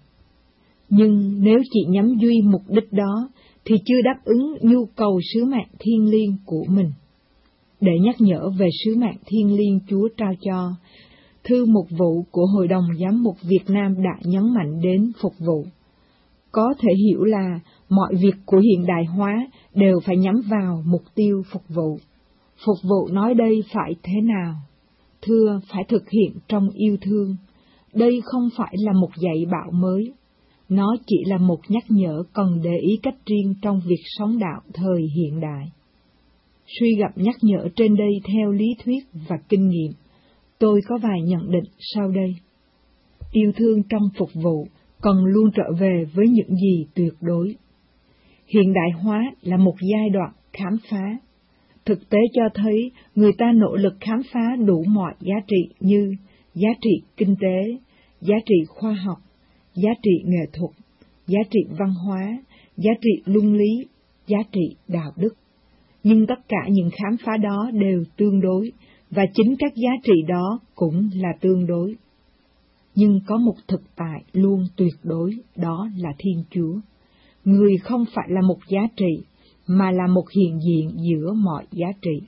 Nhưng nếu chỉ nhắm duy mục đích đó, thì chưa đáp ứng nhu cầu sứ mạng thiêng liêng của mình. Để nhắc nhở về sứ mạng thiêng liêng Chúa trao cho, thư mục vụ của Hội đồng Giám mục Việt Nam đã nhấn mạnh đến phục vụ. Có thể hiểu là mọi việc của hiện đại hóa đều phải nhắm vào mục tiêu phục vụ. Phục vụ nói đây phải thế nào? Thưa, phải thực hiện trong yêu thương. Đây không phải là một dạy bảo mới. Nó chỉ là một nhắc nhở cần để ý cách riêng trong việc sống đạo thời hiện đại. Suy gẫm nhắc nhở trên đây theo lý thuyết và kinh nghiệm, tôi có vài nhận định sau đây. Yêu thương trong phục vụ cần luôn trở về với những gì tuyệt đối. Hiện đại hóa là một giai đoạn khám phá. Thực tế cho thấy người ta nỗ lực khám phá đủ mọi giá trị như giá trị kinh tế, giá trị khoa học, giá trị nghệ thuật, giá trị văn hóa, giá trị luân lý, giá trị đạo đức. Nhưng tất cả những khám phá đó đều tương đối, và chính các giá trị đó cũng là tương đối. Nhưng có một thực tại luôn tuyệt đối, đó là Thiên Chúa. Người không phải là một giá trị, mà là một hiện diện giữa mọi giá trị.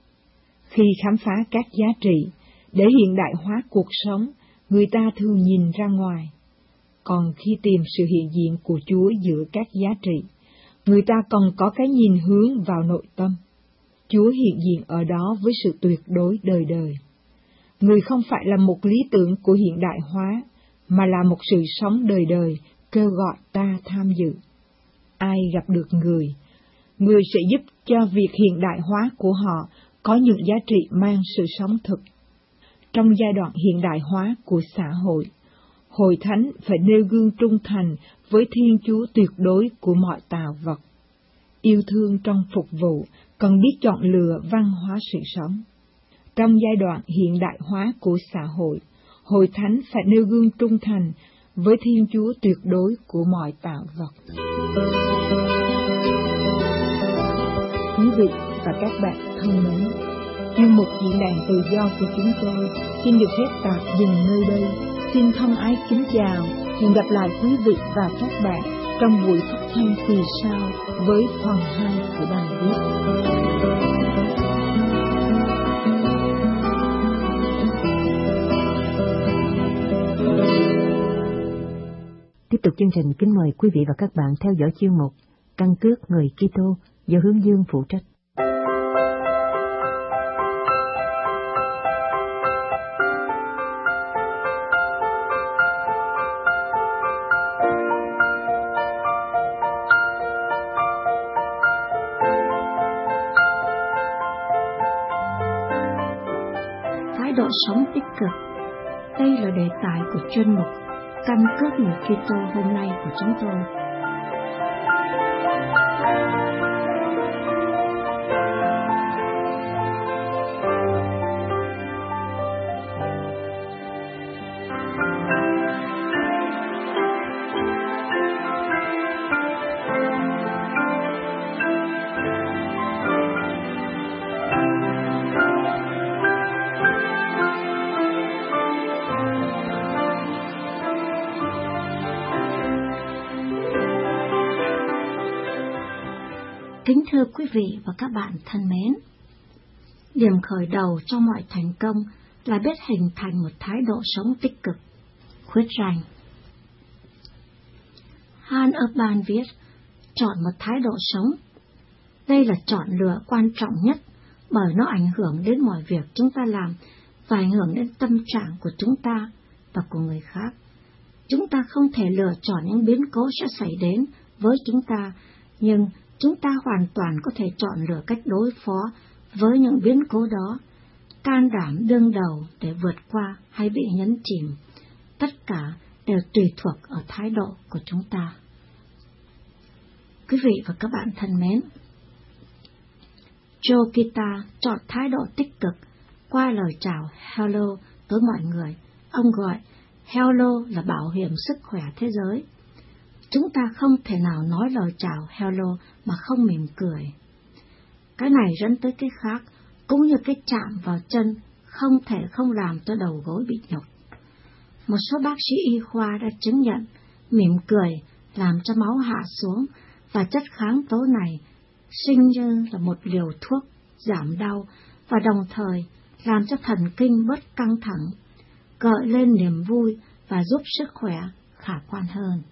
Khi khám phá các giá trị, để hiện đại hóa cuộc sống, người ta thường nhìn ra ngoài. Còn khi tìm sự hiện diện của Chúa giữa các giá trị, người ta còn có cái nhìn hướng vào nội tâm. Chúa hiện diện ở đó với sự tuyệt đối đời đời. Người không phải là một lý tưởng của hiện đại hóa, mà là một sự sống đời đời kêu gọi ta tham dự. Ai gặp được người, người sẽ giúp cho việc hiện đại hóa của họ có những giá trị mang sự sống thực. Trong giai đoạn hiện đại hóa của xã hội, Hội Thánh phải nêu gương trung thành với Thiên Chúa tuyệt đối của mọi tạo vật. Yêu thương trong phục vụ cần biết chọn lựa văn hóa sự sống. Trong giai đoạn hiện đại hóa của xã hội, Hội Thánh phải nêu gương trung thành với Thiên Chúa tuyệt đối của mọi tạo vật. Quý vị và các bạn thân mến, chuyên mục Diễn đàn Tự do của chúng tôi xin được phép tạm dừng nơi đây. Xin thân ái kính chào, hẹn gặp lại quý vị và các bạn trong buổi phát thanh kỳ sau với phần hai của bài viết. Tiếp tục chương trình, kính mời quý vị và các bạn theo dõi chuyên mục Căn cước người Kitô do Hướng Dương phụ trách. Thái độ sống tích cực. Đây là đề tài của chuyên mục Căn cước người Kitô hôm nay của chúng tôi. Kính thưa quý vị và các bạn thân mến, điểm khởi đầu cho mọi thành công là biết hình thành một thái độ sống tích cực, khuyết rành. Han Urban viết, chọn một thái độ sống. Đây là chọn lựa quan trọng nhất bởi nó ảnh hưởng đến mọi việc chúng ta làm và ảnh hưởng đến tâm trạng của chúng ta và của người khác. Chúng ta không thể lựa chọn những biến cố sẽ xảy đến với chúng ta, nhưng chúng ta hoàn toàn có thể chọn lựa cách đối phó với những biến cố đó, can đảm đương đầu để vượt qua hay bị nhấn chìm. Tất cả đều tùy thuộc ở thái độ của chúng ta. Quý vị và các bạn thân mến, Joe Kita chọn thái độ tích cực qua lời chào hello tới mọi người. Ông gọi hello là bảo hiểm sức khỏe thế giới. Chúng ta không thể nào nói lời chào hello mà không mỉm cười. Cái này dẫn tới cái khác, cũng như cái chạm vào chân không thể không làm cho đầu gối bị nhục. Một số bác sĩ y khoa đã chứng nhận mỉm cười làm cho máu hạ xuống, và chất kháng tố này sinh như là một liều thuốc giảm đau và đồng thời làm cho thần kinh bớt căng thẳng, gợi lên niềm vui và giúp sức khỏe khả quan hơn.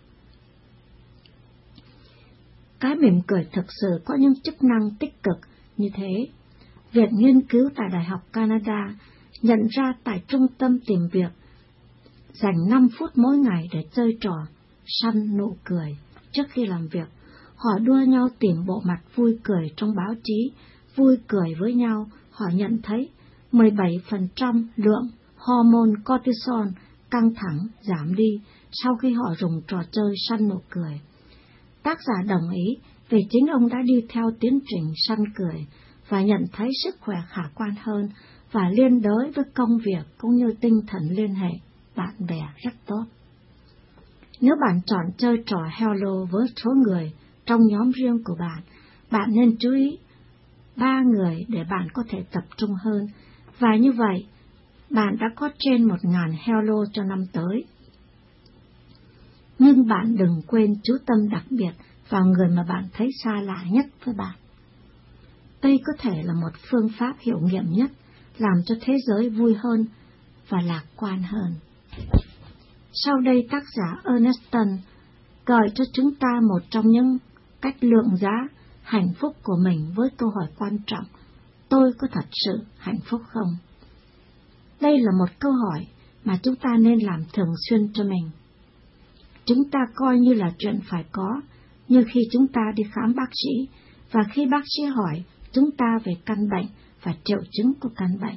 Cái mỉm cười thực sự có những chức năng tích cực như thế. Viện nghiên cứu tại Đại học Canada nhận ra tại trung tâm tìm việc dành năm phút mỗi ngày để chơi trò săn nụ cười trước khi làm việc. Họ đua nhau tìm bộ mặt vui cười trong báo chí, vui cười với nhau. Họ nhận thấy mười bảy phần trăm lượng hormone cortisol căng thẳng giảm đi sau khi họ dùng trò chơi săn nụ cười. Tác giả đồng ý vì chính ông đã đi theo tiến trình săn cười và nhận thấy sức khỏe khả quan hơn và liên đới với công việc cũng như tinh thần liên hệ bạn bè rất tốt. Nếu bạn chọn chơi trò Hello với số người trong nhóm riêng của bạn, bạn nên chú ý ba người để bạn có thể tập trung hơn, và như vậy bạn đã có trên một ngàn Hello cho năm tới. Nhưng bạn đừng quên chú tâm đặc biệt vào người mà bạn thấy xa lạ nhất với bạn. Đây có thể là một phương pháp hiệu nghiệm nhất làm cho thế giới vui hơn và lạc quan hơn. Sau đây tác giả Erneston gợi cho chúng ta một trong những cách lượng giá hạnh phúc của mình với câu hỏi quan trọng: tôi có thật sự hạnh phúc không? Đây là một câu hỏi mà chúng ta nên làm thường xuyên cho mình. Chúng ta coi như là chuyện phải có, như khi chúng ta đi khám bác sĩ, và khi bác sĩ hỏi chúng ta về căn bệnh và triệu chứng của căn bệnh.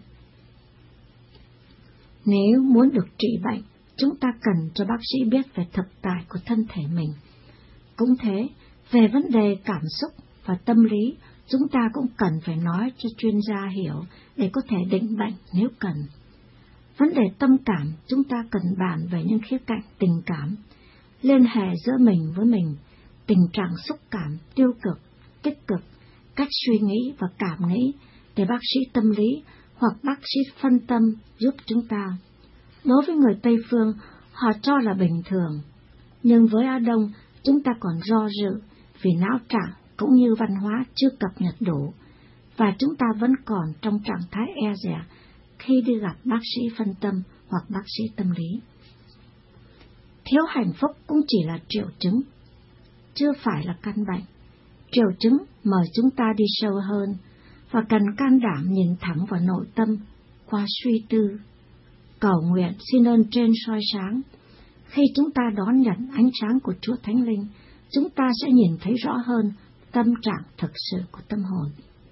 Nếu muốn được trị bệnh, chúng ta cần cho bác sĩ biết về thực tại của thân thể mình. Cũng thế, về vấn đề cảm xúc và tâm lý, chúng ta cũng cần phải nói cho chuyên gia hiểu để có thể định bệnh nếu cần. Vấn đề tâm cảm, chúng ta cần bàn về những khía cạnh tình cảm, liên hệ giữa mình với mình, tình trạng xúc cảm, tiêu cực, tích cực, cách suy nghĩ và cảm nghĩ để bác sĩ tâm lý hoặc bác sĩ phân tâm giúp chúng ta. Đối với người Tây Phương, họ cho là bình thường, nhưng với Á Đông, chúng ta còn do dự vì não trạng cũng như văn hóa chưa cập nhật đủ, và chúng ta vẫn còn trong trạng thái e dè khi đi gặp bác sĩ phân tâm hoặc bác sĩ tâm lý. Thiếu hạnh phúc cũng chỉ là triệu chứng, chưa phải là căn bệnh. Triệu chứng mời chúng ta đi sâu hơn và cần can đảm nhìn thẳng vào nội tâm qua suy tư, cầu nguyện xin ơn trên soi sáng. Khi chúng ta đón nhận ánh sáng của Chúa Thánh Linh, chúng ta sẽ nhìn thấy rõ hơn tâm trạng thực sự của tâm hồn.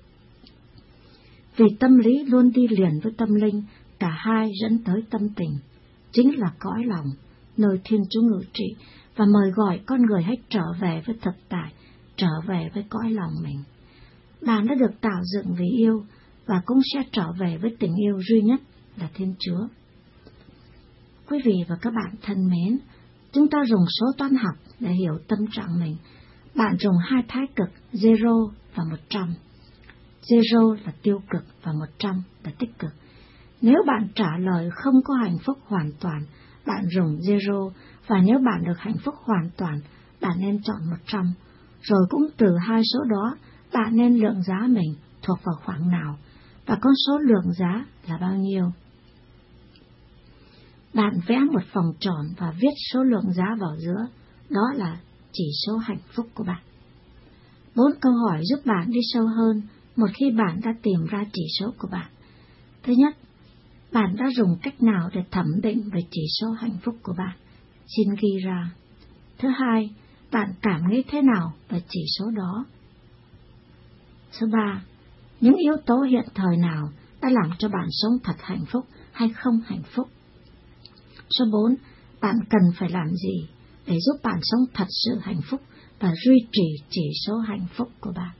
Vì tâm lý luôn đi liền với tâm linh, cả hai dẫn tới tâm tình, chính là cõi lòng, nơi Thiên Chúa ngự trị, và mời gọi con người hãy trở về với thực tại, trở về với cõi lòng mình. Bạn đã được tạo dựng vì yêu, và cũng sẽ trở về với tình yêu duy nhất là Thiên Chúa. Quý vị và các bạn thân mến, chúng ta dùng số toán học để hiểu tâm trạng mình. Bạn dùng hai thái cực zero và một trăm. Zero là tiêu cực và một trăm là tích cực. Nếu bạn trả lời không có hạnh phúc hoàn toàn, bạn dùng zero, và nếu bạn được hạnh phúc hoàn toàn, bạn nên chọn một trăm. Rồi cũng từ hai số đó, bạn nên lượng giá mình thuộc vào khoảng nào, và con số lượng giá là bao nhiêu. Bạn vẽ một vòng tròn và viết số lượng giá vào giữa, đó là chỉ số hạnh phúc của bạn. Bốn câu hỏi giúp bạn đi sâu hơn một khi bạn đã tìm ra chỉ số của bạn. Thứ nhất, bạn đã dùng cách nào để thẩm định về chỉ số hạnh phúc của bạn? Xin ghi ra. Thứ hai, bạn cảm nghĩ thế nào về chỉ số đó? Số ba, những yếu tố hiện thời nào đã làm cho bạn sống thật hạnh phúc hay không hạnh phúc? Số bốn, bạn cần phải làm gì để giúp bạn sống thật sự hạnh phúc và duy trì chỉ số hạnh phúc của bạn?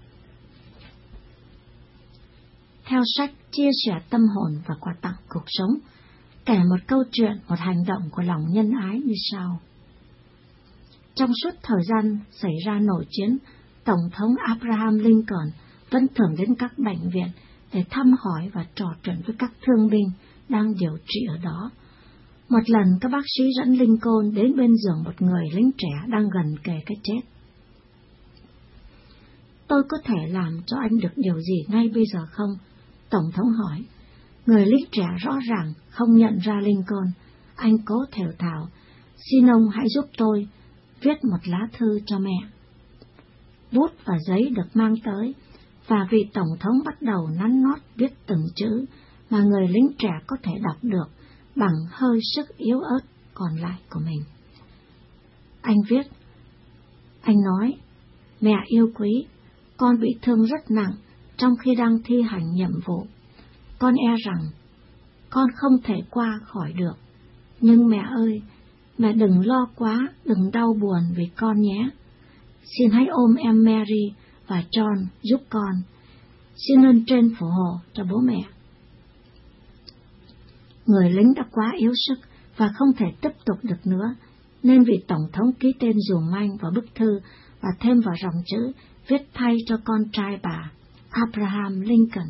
Theo sách Chia sẻ tâm hồn và quà tặng cuộc sống, kể một câu chuyện, một hành động của lòng nhân ái như sau. Trong suốt thời gian xảy ra nội chiến, Tổng thống Abraham Lincoln vẫn thường đến các bệnh viện để thăm hỏi và trò chuyện với các thương binh đang điều trị ở đó. Một lần các bác sĩ dẫn Lincoln đến bên giường một người lính trẻ đang gần kề cái chết. Tôi có thể làm cho anh được điều gì ngay bây giờ không? Tổng thống hỏi. Người lính trẻ rõ ràng không nhận ra Lincoln. Anh cố thều thào. Xin ông hãy giúp tôi viết một lá thư cho mẹ. Bút và giấy được mang tới, và vị tổng thống bắt đầu nắn nót viết từng chữ mà người lính trẻ có thể đọc được bằng hơi sức yếu ớt còn lại của mình. Anh viết, anh nói, mẹ yêu quý, con bị thương rất nặng trong khi đang thi hành nhiệm vụ. Con e rằng con không thể qua khỏi được. Nhưng mẹ ơi, mẹ đừng lo quá, đừng đau buồn vì con nhé. Xin hãy ôm em Mary và John giúp con. Xin ơn trên phù hộ cho bố mẹ. Người lính đã quá yếu sức và không thể tiếp tục được nữa, nên vị tổng thống ký tên dùm anh vào bức thư và thêm vào dòng chữ viết thay cho con trai bà, Abraham Lincoln.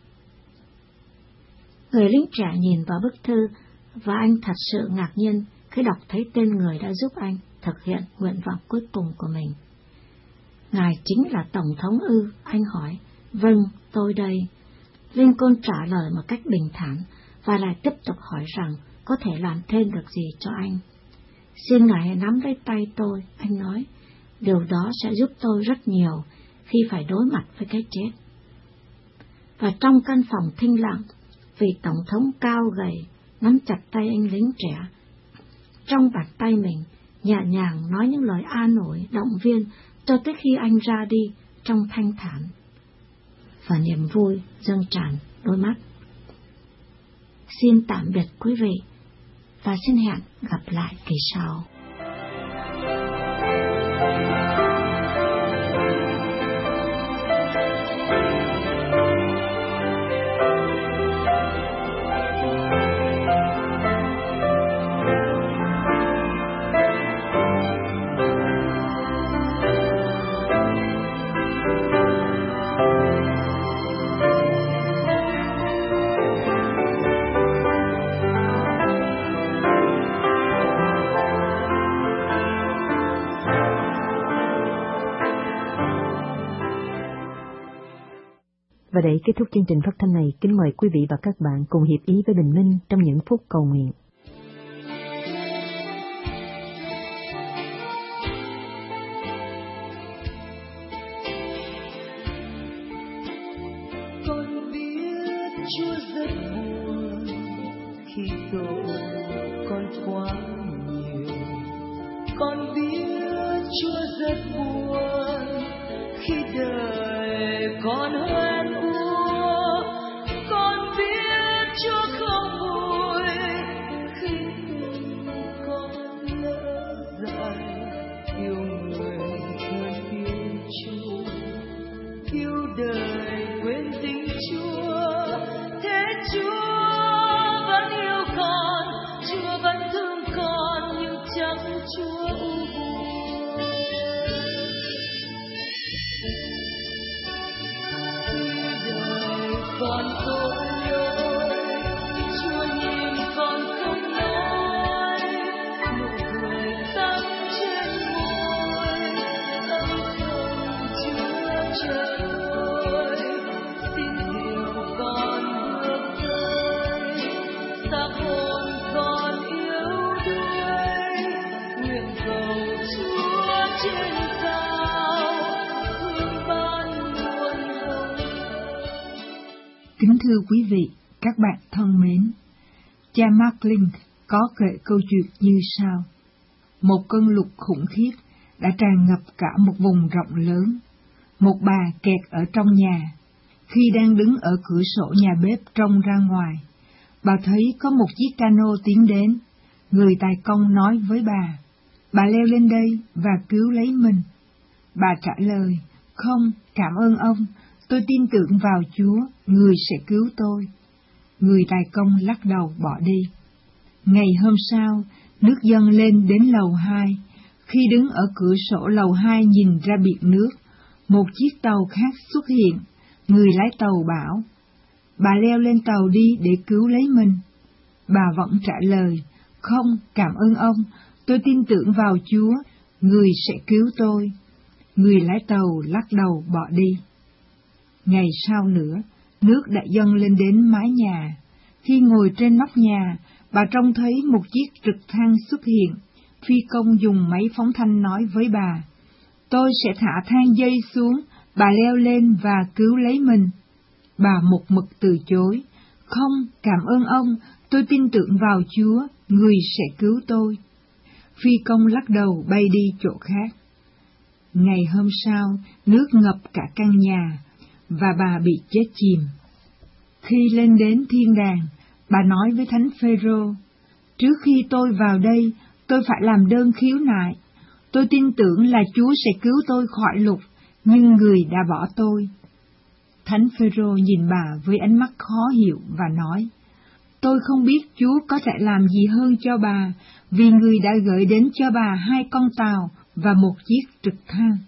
Người lính trẻ nhìn vào bức thư và anh thật sự ngạc nhiên khi đọc thấy tên người đã giúp anh thực hiện nguyện vọng cuối cùng của mình. Ngài chính là Tổng thống ư? Anh hỏi. Vâng, tôi đây. Lincoln trả lời một cách bình thản và lại tiếp tục hỏi rằng có thể làm thêm được gì cho anh. Xin Ngài hãy nắm lấy tay tôi, anh nói. Điều đó sẽ giúp tôi rất nhiều khi phải đối mặt với cái chết. Và trong căn phòng thinh lặng, vị Tổng thống cao gầy nắm chặt tay anh lính trẻ. Trong bàn tay mình, nhẹ nhàng nói những lời an ủi, động viên cho tới khi anh ra đi trong thanh thản. Và niềm vui dâng tràn đôi mắt. Xin tạm biệt quý vị và xin hẹn gặp lại kỳ sau. Và để kết thúc chương trình phát thanh này, kính mời quý vị và các bạn cùng hiệp ý với Bình Minh trong những phút cầu nguyện. Con biết Chúa rất buồn khi tội con quá nhiều. Con biết Chúa rất buồn khi đời con hoen úa. Con biết Chúa không vui khi tình con lỡ dại. Yêu người hơn yêu Chúa, yêu đời quên tình Chúa. Thế Chúa vẫn yêu con, Chúa vẫn thương con, nhưng chắc Chúa u buồn. Con tội lỗi, Chúa nhìn con không nói, nụ cười tắt trên môi, tâm không Chúa chờ đợi. Xin hiểu con bước tới, xác hồn con yếu đuối, nguyện cầu Chúa trên cao thương ban muôn hồng. Kính thưa quý vị, các bạn thân mến, cha Mark Link có kể câu chuyện như sau. Một cơn lụt khủng khiếp đã tràn ngập cả một vùng rộng lớn. Một bà kẹt ở trong nhà. Khi đang đứng ở cửa sổ nhà bếp trông ra ngoài, bà thấy có một chiếc cano tiến đến. Người tài công nói với bà, bà leo lên đây và cứu lấy mình. Bà trả lời, không, cảm ơn ông, tôi tin tưởng vào Chúa, người sẽ cứu tôi. Người tài công lắc đầu bỏ đi. Ngày hôm sau, nước dâng lên đến lầu hai. Khi đứng ở cửa sổ lầu hai nhìn ra biển nước, một chiếc tàu khác xuất hiện. Người lái tàu bảo, bà leo lên tàu đi để cứu lấy mình. Bà vẫn trả lời, không, cảm ơn ông, tôi tin tưởng vào Chúa, người sẽ cứu tôi. Người lái tàu lắc đầu bỏ đi. Ngày sau nữa, nước đã dâng lên đến mái nhà. Khi ngồi trên nóc nhà, bà trông thấy một chiếc trực thăng xuất hiện. Phi công dùng máy phóng thanh nói với bà, tôi sẽ thả thang dây xuống, bà leo lên và cứu lấy mình. Bà một mực từ chối, không, cảm ơn ông, tôi tin tưởng vào Chúa, người sẽ cứu tôi. Phi công lắc đầu bay đi chỗ khác. Ngày hôm sau, nước ngập cả căn nhà, và bà bị chết chìm. Khi lên đến thiên đàng, bà nói với Thánh Phêrô, trước khi tôi vào đây, tôi phải làm đơn khiếu nại. Tôi tin tưởng là Chúa sẽ cứu tôi khỏi lục, nhưng người đã bỏ tôi. Thánh Phêrô nhìn bà với ánh mắt khó hiểu và nói, tôi không biết Chúa có thể làm gì hơn cho bà, vì người đã gửi đến cho bà hai con tàu và một chiếc trực thăng.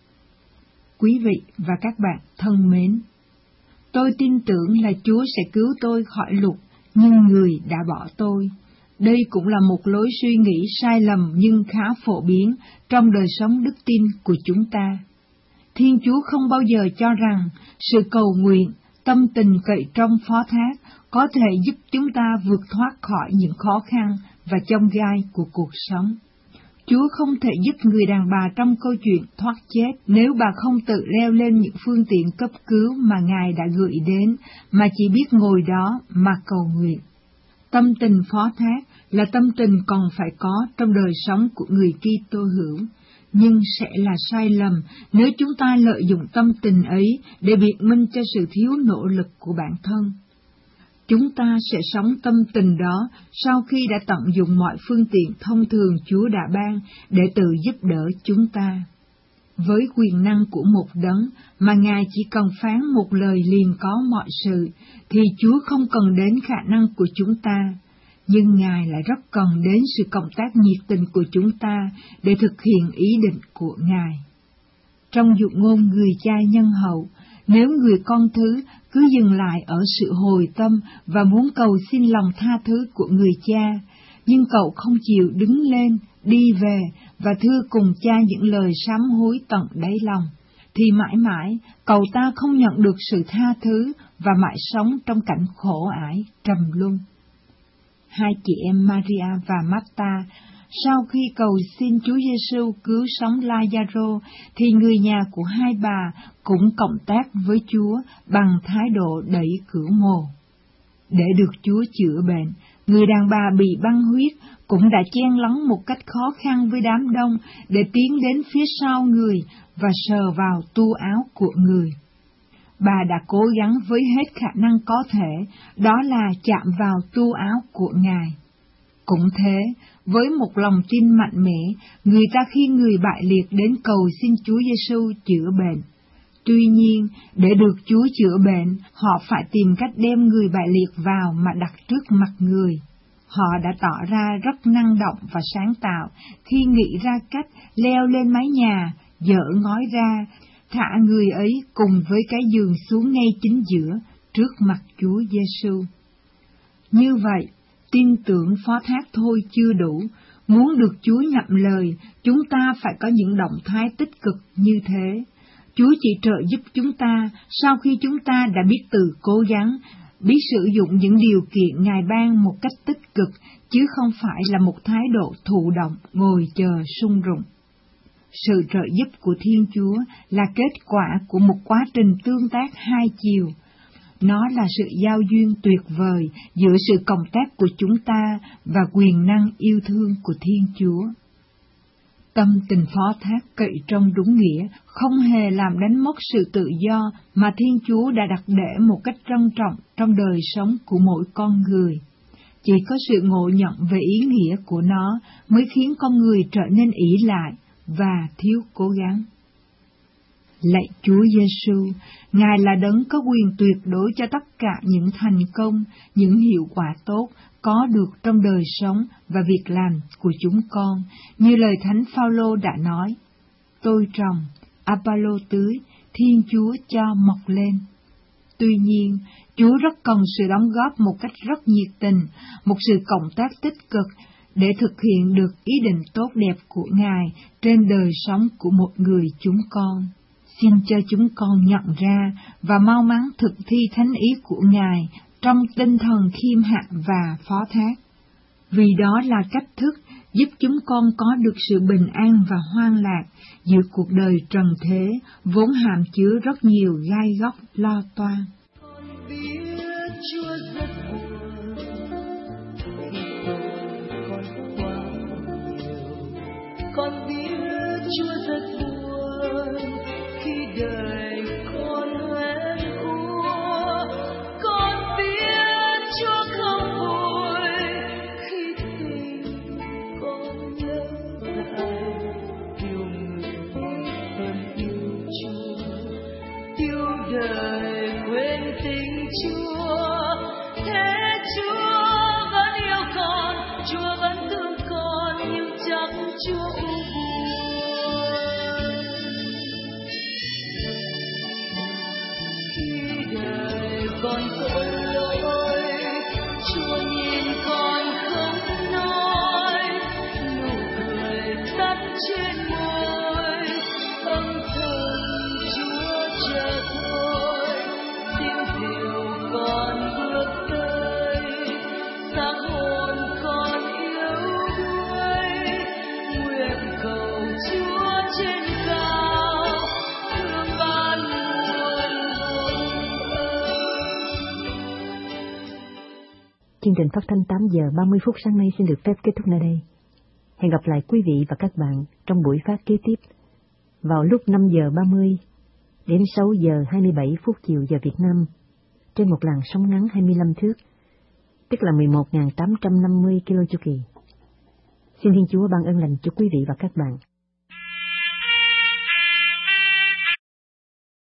Quý vị và các bạn thân mến, tôi tin tưởng là Chúa sẽ cứu tôi khỏi lục, nhưng người đã bỏ tôi. Đây cũng là một lối suy nghĩ sai lầm nhưng khá phổ biến trong đời sống đức tin của chúng ta. Thiên Chúa không bao giờ cho rằng sự cầu nguyện, tâm tình cậy trong phó thác có thể giúp chúng ta vượt thoát khỏi những khó khăn và chông gai của cuộc sống. Chúa không thể giúp người đàn bà trong câu chuyện thoát chết nếu bà không tự leo lên những phương tiện cấp cứu mà Ngài đã gửi đến, mà chỉ biết ngồi đó mà cầu nguyện. Tâm tình phó thác là tâm tình còn phải có trong đời sống của người Kitô hữu, nhưng sẽ là sai lầm nếu chúng ta lợi dụng tâm tình ấy để biện minh cho sự thiếu nỗ lực của bản thân. Chúng ta sẽ sống tâm tình đó sau khi đã tận dụng mọi phương tiện thông thường Chúa đã ban để tự giúp đỡ chúng ta. Với quyền năng của một đấng mà Ngài chỉ cần phán một lời liền có mọi sự, thì Chúa không cần đến khả năng của chúng ta, nhưng Ngài lại rất cần đến sự cộng tác nhiệt tình của chúng ta để thực hiện ý định của Ngài. Trong dụ ngôn người cha nhân hậu, nếu người con thứ cứ dừng lại ở sự hồi tâm và muốn cầu xin lòng tha thứ của người cha, nhưng cậu không chịu đứng lên, đi về và thưa cùng cha những lời sám hối tận đáy lòng, thì mãi mãi cậu ta không nhận được sự tha thứ và mãi sống trong cảnh khổ ải, trầm luân. Hai chị em Maria và Marta sau khi cầu xin Chúa Giêsu cứu sống Lazaro, thì người nhà của hai bà cũng cộng tác với Chúa bằng thái độ đẩy cửa mồ. Để được Chúa chữa bệnh, người đàn bà bị băng huyết cũng đã chen lấn một cách khó khăn với đám đông để tiến đến phía sau người và sờ vào tu áo của người. Bà đã cố gắng với hết khả năng có thể, đó là chạm vào tu áo của Ngài. Cũng thế, với một lòng tin mạnh mẽ, người ta khi người bại liệt đến cầu xin Chúa Giêsu chữa bệnh. Tuy nhiên, để được Chúa chữa bệnh, họ phải tìm cách đem người bại liệt vào mà đặt trước mặt người. Họ đã tỏ ra rất năng động và sáng tạo khi nghĩ ra cách leo lên mái nhà, dỡ ngói ra, thả người ấy cùng với cái giường xuống ngay chính giữa, trước mặt Chúa Giêsu. Như vậy, tin tưởng phó thác thôi chưa đủ, muốn được Chúa nhậm lời, chúng ta phải có những động thái tích cực như thế. Chúa chỉ trợ giúp chúng ta sau khi chúng ta đã biết tự cố gắng, biết sử dụng những điều kiện Ngài ban một cách tích cực, chứ không phải là một thái độ thụ động, ngồi chờ sung rụng. Sự trợ giúp của Thiên Chúa là kết quả của một quá trình tương tác hai chiều. Nó là sự giao duyên tuyệt vời giữa sự cộng tác của chúng ta và quyền năng yêu thương của Thiên Chúa. Tâm tình phó thác cậy trong đúng nghĩa không hề làm đánh mất sự tự do mà Thiên Chúa đã đặt để một cách trân trọng trong đời sống của mỗi con người. Chỉ có sự ngộ nhận về ý nghĩa của nó mới khiến con người trở nên ỷ lại và thiếu cố gắng. Lạy Chúa Giêsu, Ngài là đấng có quyền tuyệt đối cho tất cả những thành công, những hiệu quả tốt có được trong đời sống và việc làm của chúng con, như lời Thánh Phaolô đã nói: Tôi trồng, Apollo tưới, Thiên Chúa cho mọc lên. Tuy nhiên, Chúa rất cần sự đóng góp một cách rất nhiệt tình, một sự cộng tác tích cực để thực hiện được ý định tốt đẹp của Ngài trên đời sống của một người chúng con. Xin cho chúng con nhận ra và mau mắn thực thi thánh ý của Ngài trong tinh thần khiêm hạ và phó thác. Vì đó là cách thức giúp chúng con có được sự bình an và hoan lạc giữa cuộc đời trần thế, vốn hàm chứa rất nhiều gai góc lo toan. Con biết Chúa rất buồn khi tội con quá nhiều. Con biết Chúa rất buồn khi đời con hoen úa. Con biết Chúa không vui khi tình con nhớ lại. Yêu người hơn yêu Chúa, yêu đời quên tình Chúa. Thế Chúa vẫn yêu con, Chúa vẫn thương con, nhưng chắc Chúa u buồn khi đời con tội lỗi. Chúa nhìn con không nói, nụ cười tắt trên môi, âm thầm Chúa chờ thôi. Tiếng diều con bước tới, xác hồn con yếu đuối. Nguyện cầu Chúa trên cao thương ban muôn hồng ân. Chương trình phát thanh tám giờ ba mươi phút sáng nay xin được phép kết thúc nơi đây. Hẹn gặp lại quý vị và các bạn trong buổi phát kế tiếp vào lúc năm giờ ba mươi đến sáu giờ hai mươi bảy phút chiều giờ Việt Nam trên một làn sóng ngắn hai mươi lăm thước, tức là mười một nghìn tám trăm năm mươi ki lô chu kỳ. Xin Thiên Chúa ban ơn lành cho quý vị và các bạn.